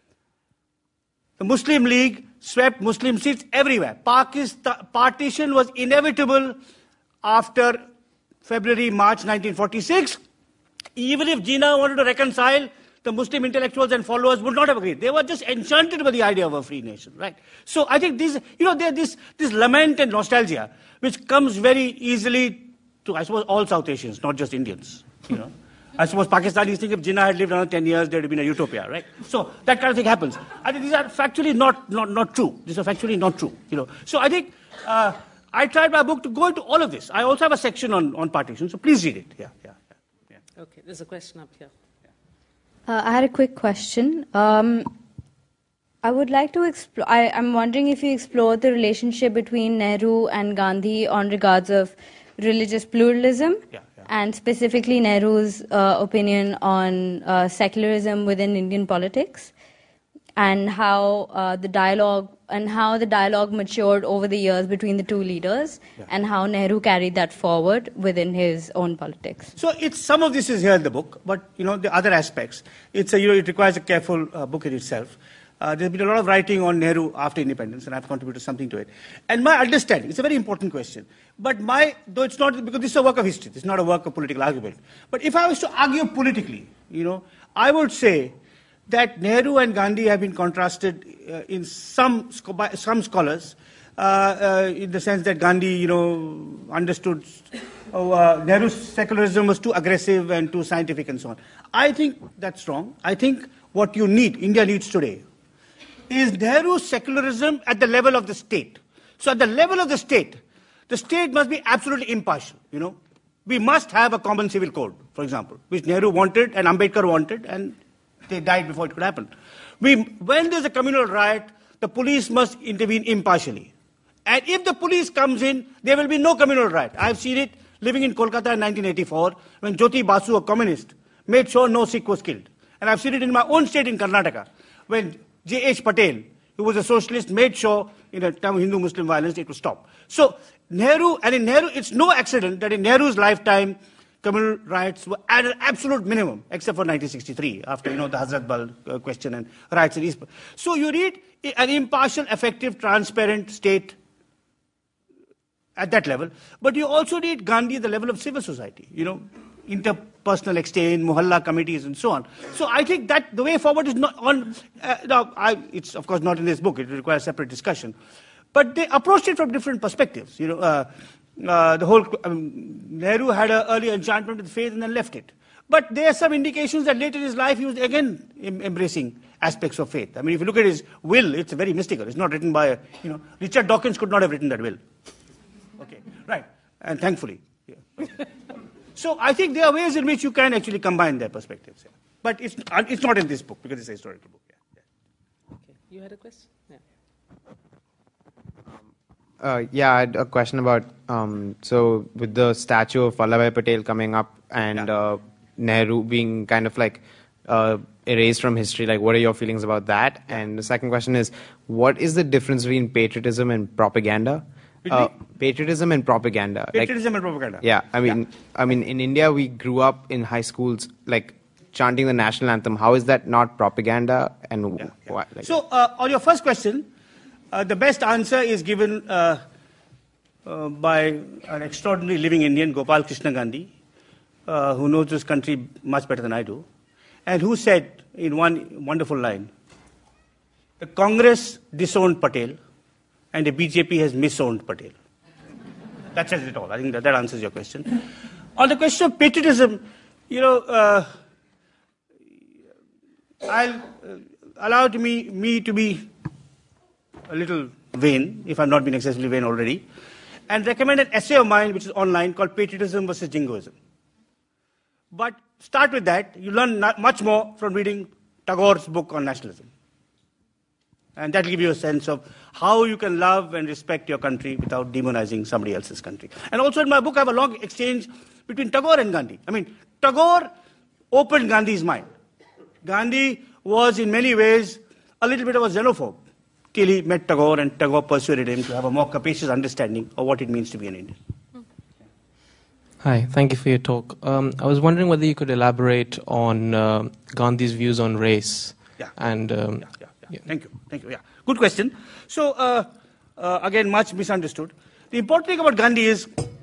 the Muslim League swept Muslim seats everywhere. Pakistan partition was inevitable after February, March nineteen forty-six. Even if Jinnah wanted to reconcile, the Muslim intellectuals and followers would not have agreed. They were just enchanted with the idea of a free nation, right? So I think this, you know, there this this lament and nostalgia, which comes very easily to, I suppose, all South Asians, not just Indians, you know. I suppose Pakistanis think if Jinnah had lived another ten years, there would have been a utopia, right? So that kind of thing happens. I think these are factually not, not, not true. These are factually not true, you know. So I think uh, I tried my book to go into all of this. I also have a section on, on partition, so please read it. Yeah, yeah, yeah. yeah. Okay, there's a question up here. Uh, I had a quick question. Um, I would like to explore, I, I'm wondering if you explored the relationship between Nehru and Gandhi on regards of religious pluralism. Yeah. And specifically Nehru's uh, opinion on uh, secularism within Indian politics, and how uh, the dialogue and how the dialogue matured over the years between the two leaders, yeah. and how Nehru carried that forward within his own politics. So it's some of this is here in the book, but you know the other aspects. It's a, you know it requires a careful uh, book in itself. Uh, there's been a lot of writing on Nehru after independence, and I've contributed something to it. And my understanding, it's a very important question, but my, though it's not, because this is a work of history, this is not a work of political argument. But if I was to argue politically, you know, I would say that Nehru and Gandhi have been contrasted uh, in some, by some scholars, uh, uh, in the sense that Gandhi, you know, understood oh, uh, Nehru's secularism was too aggressive and too scientific and so on. I think that's wrong. I think what you need, India needs today, is Nehru's secularism at the level of the state. So at the level of the state, the state must be absolutely impartial, you know. We must have a common civil code, for example, which Nehru wanted and Ambedkar wanted, and they died before it could happen. We, when there's a communal riot, the police must intervene impartially. And if the police comes in, there will be no communal riot. I've seen it living in Kolkata in nineteen eighty-four, when Jyoti Basu, a communist, made sure no Sikh was killed. And I've seen it in my own state in Karnataka, when J H Patel, who was a socialist, made sure in a time of Hindu-Muslim violence it would stop. So Nehru, and in Nehru, it's no accident that in Nehru's lifetime, communal riots were at an absolute minimum, except for nineteen sixty-three, after, you know, the Hazratbal uh, question and riots in East. So you need an impartial, effective, transparent state at that level. But you also need Gandhi at the level of civil society, you know, interpersonal exchange, mohalla committees, and so on. So I think that the way forward is not on, uh, now, I, it's of course not in this book, it requires separate discussion. But they approached it from different perspectives. You know, uh, uh, the whole, um, Nehru had an early enchantment with faith and then left it. But there are some indications that later in his life he was again em embracing aspects of faith. I mean, if you look at his will, it's very mystical. It's not written by, you know, Richard Dawkins could not have written that will. Okay, right, and thankfully. Yeah. So I think there are ways in which you can actually combine their perspectives. Yeah. But it's, it's not in this book, because it's a historical book. Yeah. Yeah. Okay, you had a question? Yeah. Uh, yeah, I had a question about, um, so with the statue of Vallabhbhai Patel coming up and yeah. uh, Nehru being kind of like uh, erased from history, like what are your feelings about that? Yeah. And the second question is, what is the difference between patriotism and propaganda? Uh, patriotism and propaganda. Patriotism like, and propaganda. Yeah, I mean, yeah. I mean, in India we grew up in high schools like chanting the national anthem. How is that not propaganda? And yeah, yeah. Why, like, so, uh, on your first question, uh, the best answer is given uh, uh, by an extraordinary living Indian, Gopal Krishna Gandhi, uh, who knows this country much better than I do, and who said in one wonderful line, "The Congress disowned Patel, and the B J P has misowned Patel." That says it all. I think that, that answers your question. On the question of patriotism, you know, uh, I'll uh, allow to me, me to be a little vain, if I've not been excessively vain already, and recommend an essay of mine which is online called Patriotism versus Jingoism. But start with that. You learn not much more from reading Tagore's book on nationalism. And that will give you a sense of how you can love and respect your country without demonizing somebody else's country. And also in my book, I have a long exchange between Tagore and Gandhi. I mean, Tagore opened Gandhi's mind. Gandhi was in many ways a little bit of a xenophobe till he met Tagore, and Tagore persuaded him to have a more capacious understanding of what it means to be an Indian. Hi, thank you for your talk. Um, I was wondering whether you could elaborate on uh, Gandhi's views on race. Yeah. And um, yeah, yeah. Yeah. Thank you. Thank you. Yeah. Good question. So, uh, uh, again, much misunderstood. The important thing about Gandhi is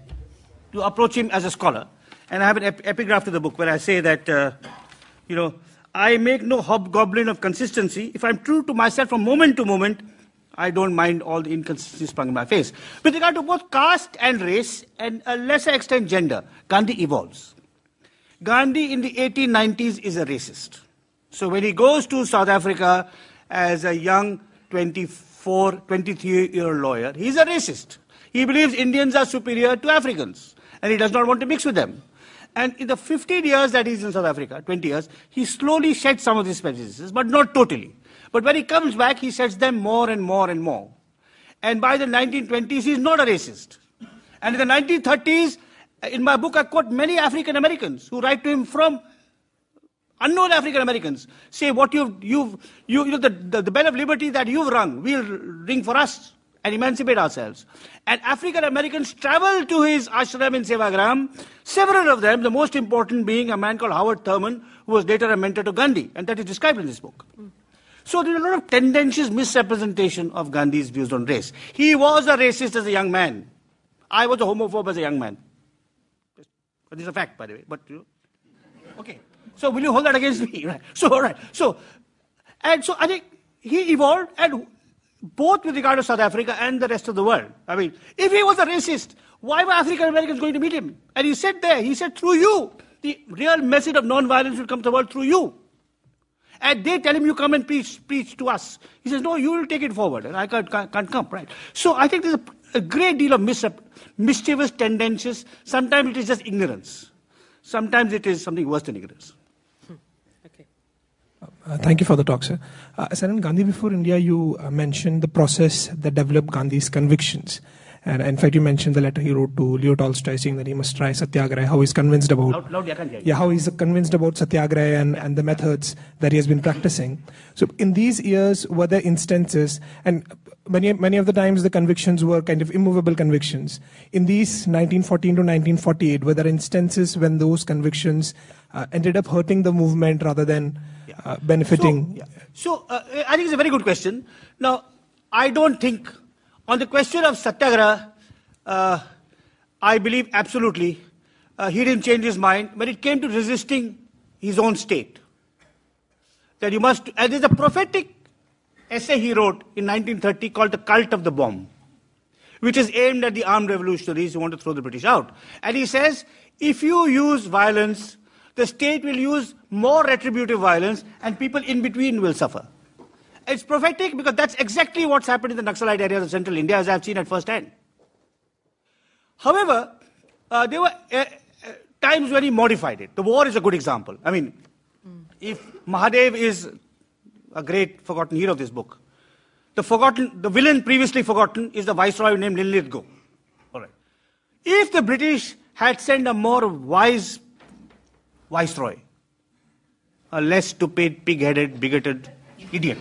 to approach him as a scholar. And I have an ep epigraph to the book where I say that, uh, you know, I make no hobgoblin of consistency. If I'm true to myself from moment to moment, I don't mind all the inconsistencies sprung in my face. With regard to both caste and race, and a lesser extent gender, Gandhi evolves. Gandhi in the eighteen nineties is a racist. So when he goes to South Africa as a young twenty-four, twenty-three-year-old lawyer, he's a racist. He believes Indians are superior to Africans, and he does not want to mix with them. And in the fifteen years that he's in South Africa, twenty years, he slowly sheds some of these prejudices, but not totally. But when he comes back, he sheds them more and more and more. And by the nineteen twenties, he's not a racist. And in the nineteen thirties, in my book, I quote many African Americans who write to him from unknown African Americans, say what you've, you've, you, you know, the, the, the bell of liberty that you've rung, we'll ring for us and emancipate ourselves. And African Americans travel to his ashram in Sevagram, several of them, the most important being a man called Howard Thurman, who was later a mentor to Gandhi, and that is described in this book. Mm. So there's a lot of tendentious misrepresentation of Gandhi's views on race. He was a racist as a young man. I was a homophobe as a young man. But this is a fact, by the way. But, you know, okay. So will you hold that against me? Right. So, all right. So, and so I think he evolved, and both with regard to South Africa and the rest of the world. I mean, if he was a racist, why were African Americans going to meet him? And he said there, he said, through you, the real message of non-violence will come to the world through you. And they tell him, you come and preach, preach to us. He says, no, you will take it forward, and I can't, can't, can't come, right? So I think there's a, a great deal of mis mischievous tendencies. Sometimes it is just ignorance. Sometimes it is something worse than ignorance. Uh, thank you for the talk, sir. Uh, sir, in Gandhi Before India, you uh, mentioned the process that developed Gandhi's convictions. And in fact, you mentioned the letter he wrote to Leo Tolstoy saying that he must try satyagraha, how he's convinced about... Loud, loud, I can't hear you. Yeah, how he's convinced about satyagraha and, and the methods that he has been practicing. So in these years, were there instances, and many, many of the times the convictions were kind of immovable convictions. In these nineteen fourteen to nineteen forty-eight, were there instances when those convictions uh, ended up hurting the movement rather than uh, benefiting? So, yeah. so uh, I think it's a very good question. Now, I don't think... On the question of satyagraha, uh, I believe absolutely uh, he didn't change his mind when it came to resisting his own state. That you must, and there's a prophetic essay he wrote in nineteen thirty called The Cult of the Bomb, which is aimed at the armed revolutionaries who want to throw the British out. And he says, if you use violence, the state will use more retributive violence and people in between will suffer. It's prophetic because that's exactly what's happened in the Naxalite areas of central India, as I've seen at first hand. However, uh, there were uh, uh, times when he modified it. The war is a good example. I mean, mm. if Mahadev is a great forgotten hero of this book, the forgotten, the villain previously forgotten is the viceroy named Linlithgow. All right. If the British had sent a more wise viceroy, a less stupid, pig-headed, bigoted idiot,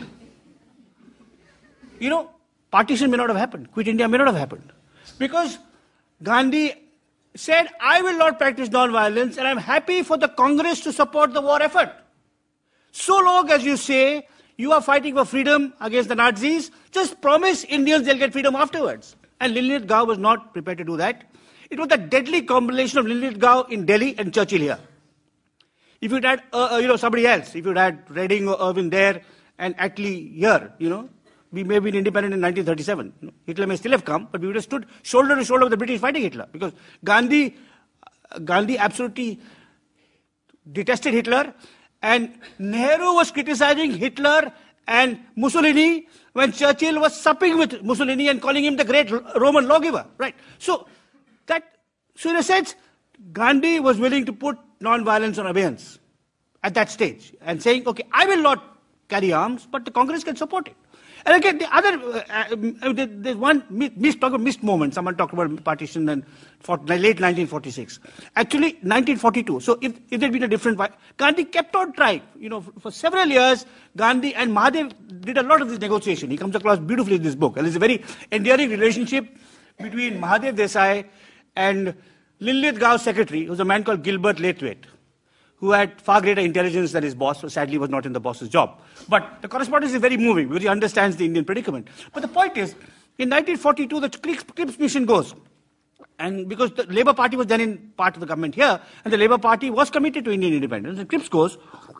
you know, partition may not have happened. Quit India may not have happened. Because Gandhi said, I will not practice non-violence and I'm happy for the Congress to support the war effort. So long as you say you are fighting for freedom against the Nazis, just promise Indians they'll get freedom afterwards. And Linlithgow was not prepared to do that. It was the deadly combination of Linlithgow in Delhi and Churchill here. If you'd had, uh, uh, you know, somebody else, if you'd had Reading or Irvin there and Attlee here, you know, we may have been independent in nineteen thirty-seven. You know, Hitler may still have come, but we would have stood shoulder to shoulder with the British fighting Hitler. Because Gandhi, uh, Gandhi absolutely detested Hitler, and Nehru was criticizing Hitler and Mussolini when Churchill was supping with Mussolini and calling him the great Roman lawgiver. Right? So, that, so in a sense, Gandhi was willing to put non-violence on abeyance at that stage and saying, okay, I will not carry arms, but the Congress can support it. And again, the other, uh, uh, there's one missed, talk about missed moment. Someone talked about partition in for, late nineteen forty-six. Actually, nineteen forty-two. So if, if there'd been a different, Gandhi kept on trying. You know, for, for several years, Gandhi and Mahadev did a lot of this negotiation. He comes across beautifully in this book. And there's a very endearing relationship between Mahadev Desai and Linlithgow's secretary, who was a man called Gilbert Laithwaite, who had far greater intelligence than his boss, so sadly was not in the boss's job. But the correspondence is very moving because he understands the Indian predicament. But the point is, in nineteen forty-two, the Cripps mission goes. And because the Labour Party was then in part of the government here, and the Labour Party was committed to Indian independence, and Cripps goes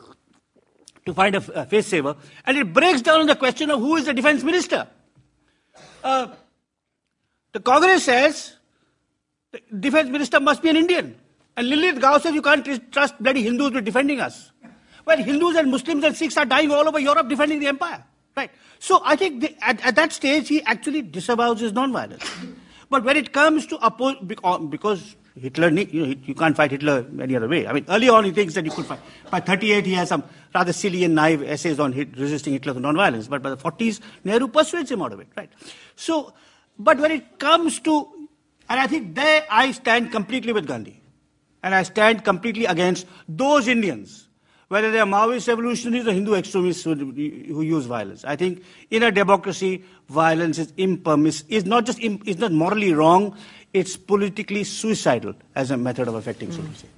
to find a, a face saver, and it breaks down on the question of who is the defense minister. Uh, the Congress says the defense minister must be an Indian. And Linlithgow says you can't trust bloody Hindus with defending us. Well, Hindus and Muslims and Sikhs are dying all over Europe defending the empire. Right? So I think the, at, at that stage he actually disavows his non-violence. But when it comes to oppose, because Hitler, you know, you can't fight Hitler any other way. I mean, early on he thinks that you could fight. By thirty-eight he has some rather silly and naive essays on hit, resisting Hitler with non-violence. But by the forties, Nehru persuades him out of it. Right? So, but when it comes to, and I think there I stand completely with Gandhi. And I stand completely against those Indians, whether they are Maoist revolutionaries or Hindu extremists who, who use violence. I think in a democracy, violence is impermissible, is not just im, is not morally wrong, it's politically suicidal as a method of affecting mm. society.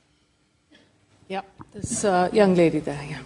Yeah, this uh, young lady there, yeah.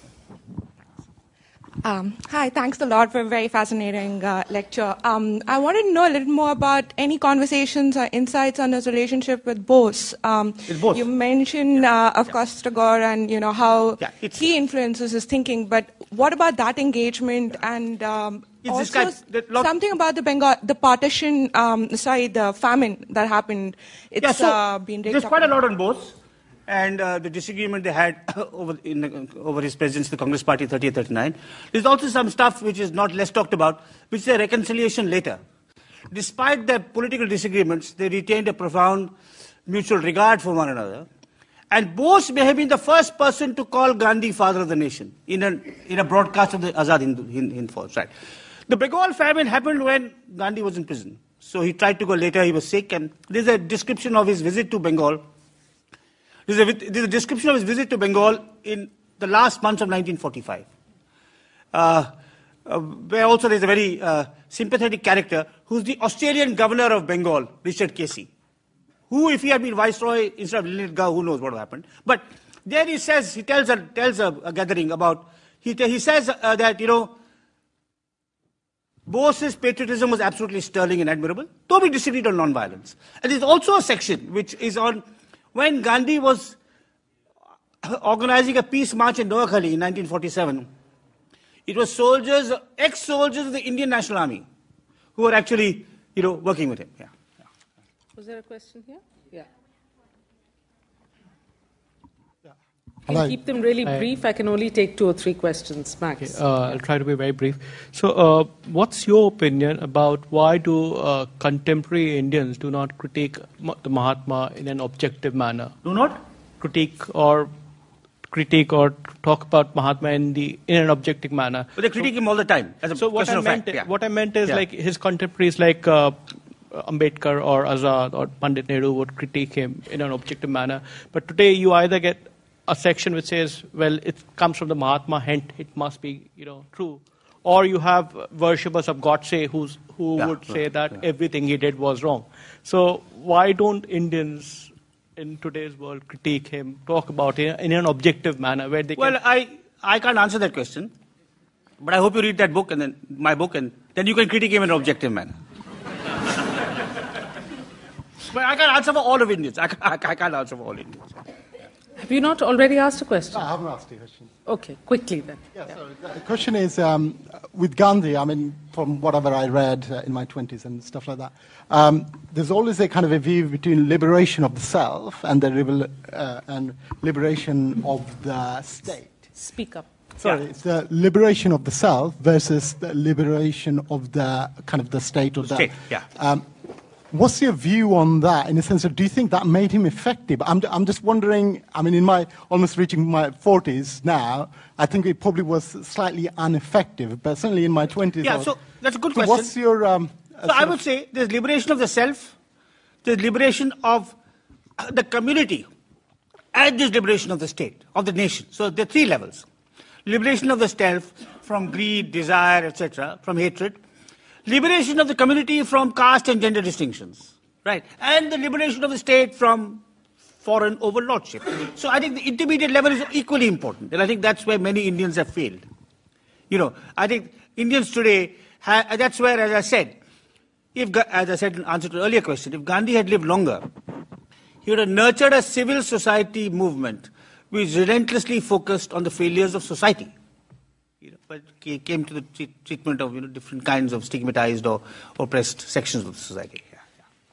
Um, hi, thanks a lot for a very fascinating uh, lecture. Um, I wanted to know a little more about any conversations or insights on his relationship with Bose. Um, with Bose. You mentioned, yeah. uh, of yeah. course, Tagore and you know how yeah, he influences his thinking. But what about that engagement yeah. and um, also something about the Bengal, the partition, um, sorry, the famine that happened? It's yeah, so uh, been there's quite a lot on Bose. And uh, the disagreement they had over, in, uh, over his presidency, the Congress Party, thirty-eight thirty-nine. There's also some stuff which is not less talked about, which is a reconciliation later. Despite their political disagreements, they retained a profound mutual regard for one another. And Bose may have been the first person to call Gandhi father of the nation in a, in a broadcast of the Azad Hind, Hind, Hind Force. Right. The Bengal famine happened when Gandhi was in prison. So he tried to go later, he was sick, and there's a description of his visit to Bengal. There's a, there's a description of his visit to Bengal in the last months of nineteen forty-five. Uh, uh, where also there's a very uh, sympathetic character who's the Australian governor of Bengal, Richard Casey, who, if he had been viceroy instead of Lilitgau, who knows what happened. But there he says, he tells a, tells a, a gathering about, he, he says uh, that, you know, Bose's patriotism was absolutely sterling and admirable, though he disagreed on non-violence. And there's also a section which is on when Gandhi was organizing a peace march in Noakhali in nineteen forty-seven. It was soldiers, ex-soldiers of the Indian National Army who were actually, you know, working with him. Yeah. Yeah. Was there a question here? Yeah. Can you keep them really brief? I can only take two or three questions max. Okay, uh, I'll try to be very brief. So, uh, what's your opinion about why do uh, contemporary Indians do not critique the Mahatma in an objective manner? Do not critique or critique or talk about Mahatma in the in an objective manner. But they critique so, him all the time. As a so what I meant, fact, yeah. what I meant is yeah. like his contemporaries like uh, Ambedkar or Azad or Pandit Nehru would critique him in an objective manner. But today you either get a section which says, well, it comes from the Mahatma, hence it must be, you know, true. Or you have worshippers of Godse who's, who yeah, would say that yeah. everything he did was wrong. So why don't Indians in today's world critique him, talk about it in an objective manner where they well, can... I, I can't answer that question. But I hope you read that book and then my book and then you can critique him in an objective manner. But I can't answer for all of Indians. I can't, I can't answer for all Indians. Have you not already asked a question? No, I haven't asked a question. Okay, quickly then. Yeah, yeah. So the question is, um, with Gandhi, I mean, from whatever I read uh, in my twenties and stuff like that, um, there's always a kind of a view between liberation of the self and the rebel, uh, and liberation of the state. Speak up. Sorry, yeah. It's the liberation of the self versus the liberation of the kind of the state or the state. Yeah. Um, What's your view on that, in a sense of, do you think that made him effective? I'm, I'm just wondering, I mean, in my, almost reaching my forties now, I think it probably was slightly ineffective, but certainly in my twenties. Yeah, so that's a good so question. What's your... Um, so I would say there's liberation of the self, there's liberation of the community, and there's liberation of the state, of the nation. So there are three levels. Liberation of the self from greed, desire, et cetera, from hatred. Liberation of the community from caste and gender distinctions, right? And the liberation of the state from foreign overlordship. So I think the intermediate level is equally important. And I think that's where many Indians have failed. You know, I think Indians today, ha- that's where, as I said, if, as I said in answer to the earlier question, if Gandhi had lived longer, he would have nurtured a civil society movement which relentlessly focused on the failures of society. You know, but it came to the treatment of, you know, different kinds of stigmatized or oppressed sections of the society. Yeah,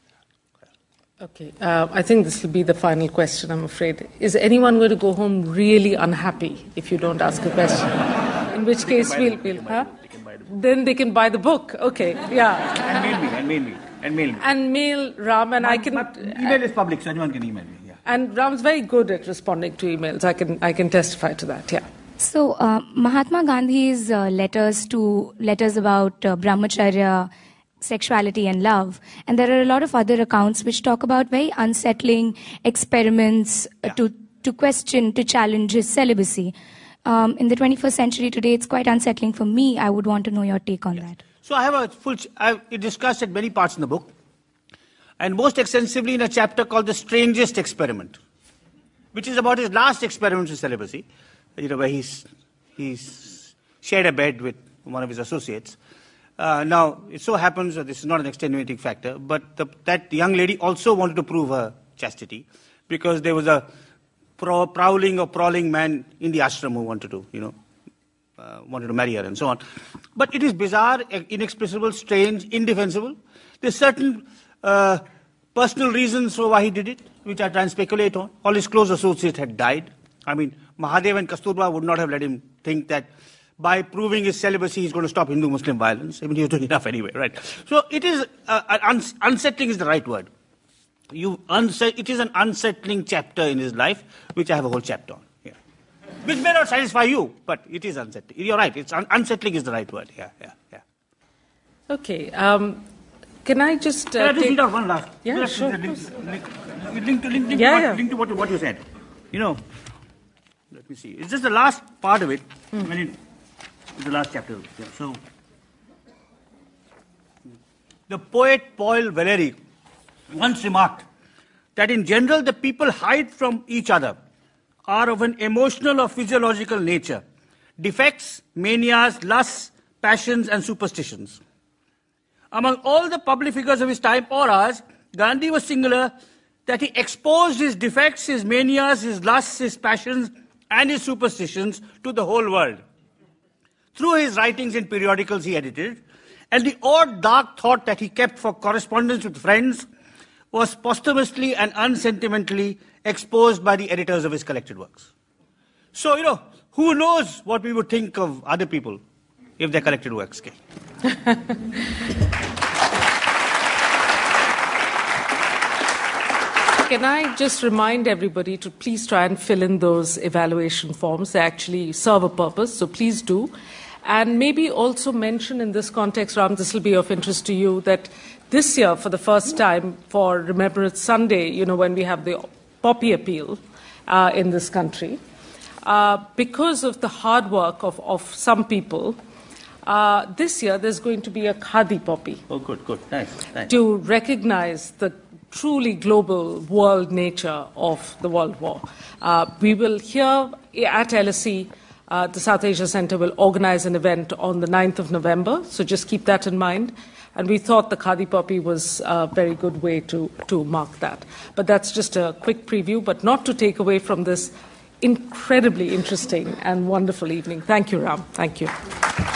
yeah. Okay, uh, I think this will be the final question, I'm afraid. Is anyone going to go home really unhappy if you don't ask a question? In which case we'll... we'll huh? Then they can buy the book. Okay, yeah. And mail me, and mail me, and mail me. And mail Ram, and my, I can... My email is public, so anyone can email me. Yeah. And Ram's very good at responding to emails. I can, I can testify to that, yeah. So uh, Mahatma Gandhi's uh, letters to letters about uh, brahmacharya, sexuality and love, and there are a lot of other accounts which talk about very unsettling experiments uh, yeah. to to question, to challenge his celibacy. Um, in the twenty-first century today, it's quite unsettling for me. I would want to know your take on yes. that. So I have a full. Ch- I've discussed at many parts in the book, and most extensively in a chapter called "The Strangest Experiment," which is about his last experiment with celibacy. You know, where he's, he's shared a bed with one of his associates. Uh, now, it so happens that this is not an extenuating factor, but the, that young lady also wanted to prove her chastity because there was a pro, prowling or prowling man in the ashram who wanted to, you know, uh, wanted to marry her and so on. But it is bizarre, inexplicable, strange, indefensible. There's certain uh, personal reasons for why he did it, which I try and speculate on. All his close associates had died. I mean, Mahadev and Kasturba would not have let him think that by proving his celibacy, he's going to stop Hindu-Muslim violence. I mean, he was doing enough anyway, right? So it is, uh, uns- unsettling is the right word. you unset, it is an unsettling chapter in his life, which I have a whole chapter on. Yeah. Which may not satisfy you, but it is unsettling. You're right. It's un- unsettling is the right word. Yeah, yeah, yeah. Okay. Um, can I just... Uh, can I just take... read out one last? Yeah, sure. Link, link, link, to, link, link, yeah, to what, yeah. link to what, what you said. You know, let me see. It's just the last part of it. Mm. When it, the last chapter. Yeah, so, the poet Paul Valéry once remarked that in general the people hide from each other are of an emotional or physiological nature. Defects, manias, lusts, passions and superstitions. Among all the public figures of his time or ours, Gandhi was singular that he exposed his defects, his manias, his lusts, his passions and his superstitions to the whole world. Through his writings in periodicals he edited, and the odd dark thought that he kept for correspondence with friends was posthumously and unsentimentally exposed by the editors of his collected works. So, you know, who knows what we would think of other people if their collected works came. Can I just remind everybody to please try and fill in those evaluation forms? They actually serve a purpose, so please do. And maybe also mention in this context, Ram, this will be of interest to you, that this year, for the first time, for Remembrance Sunday, you know, when we have the poppy appeal uh, in this country, uh, because of the hard work of, of some people, uh, this year there's going to be a Khadi poppy. Oh, good, good. Nice, nice. To recognize the truly global world nature of the World War. Uh, we will here at L S E, uh, the South Asia Centre will organize an event on the ninth of November, so just keep that in mind. And we thought the Khadi poppy was a very good way to, to mark that. But that's just a quick preview, but not to take away from this incredibly interesting and wonderful evening. Thank you, Ram. Thank you.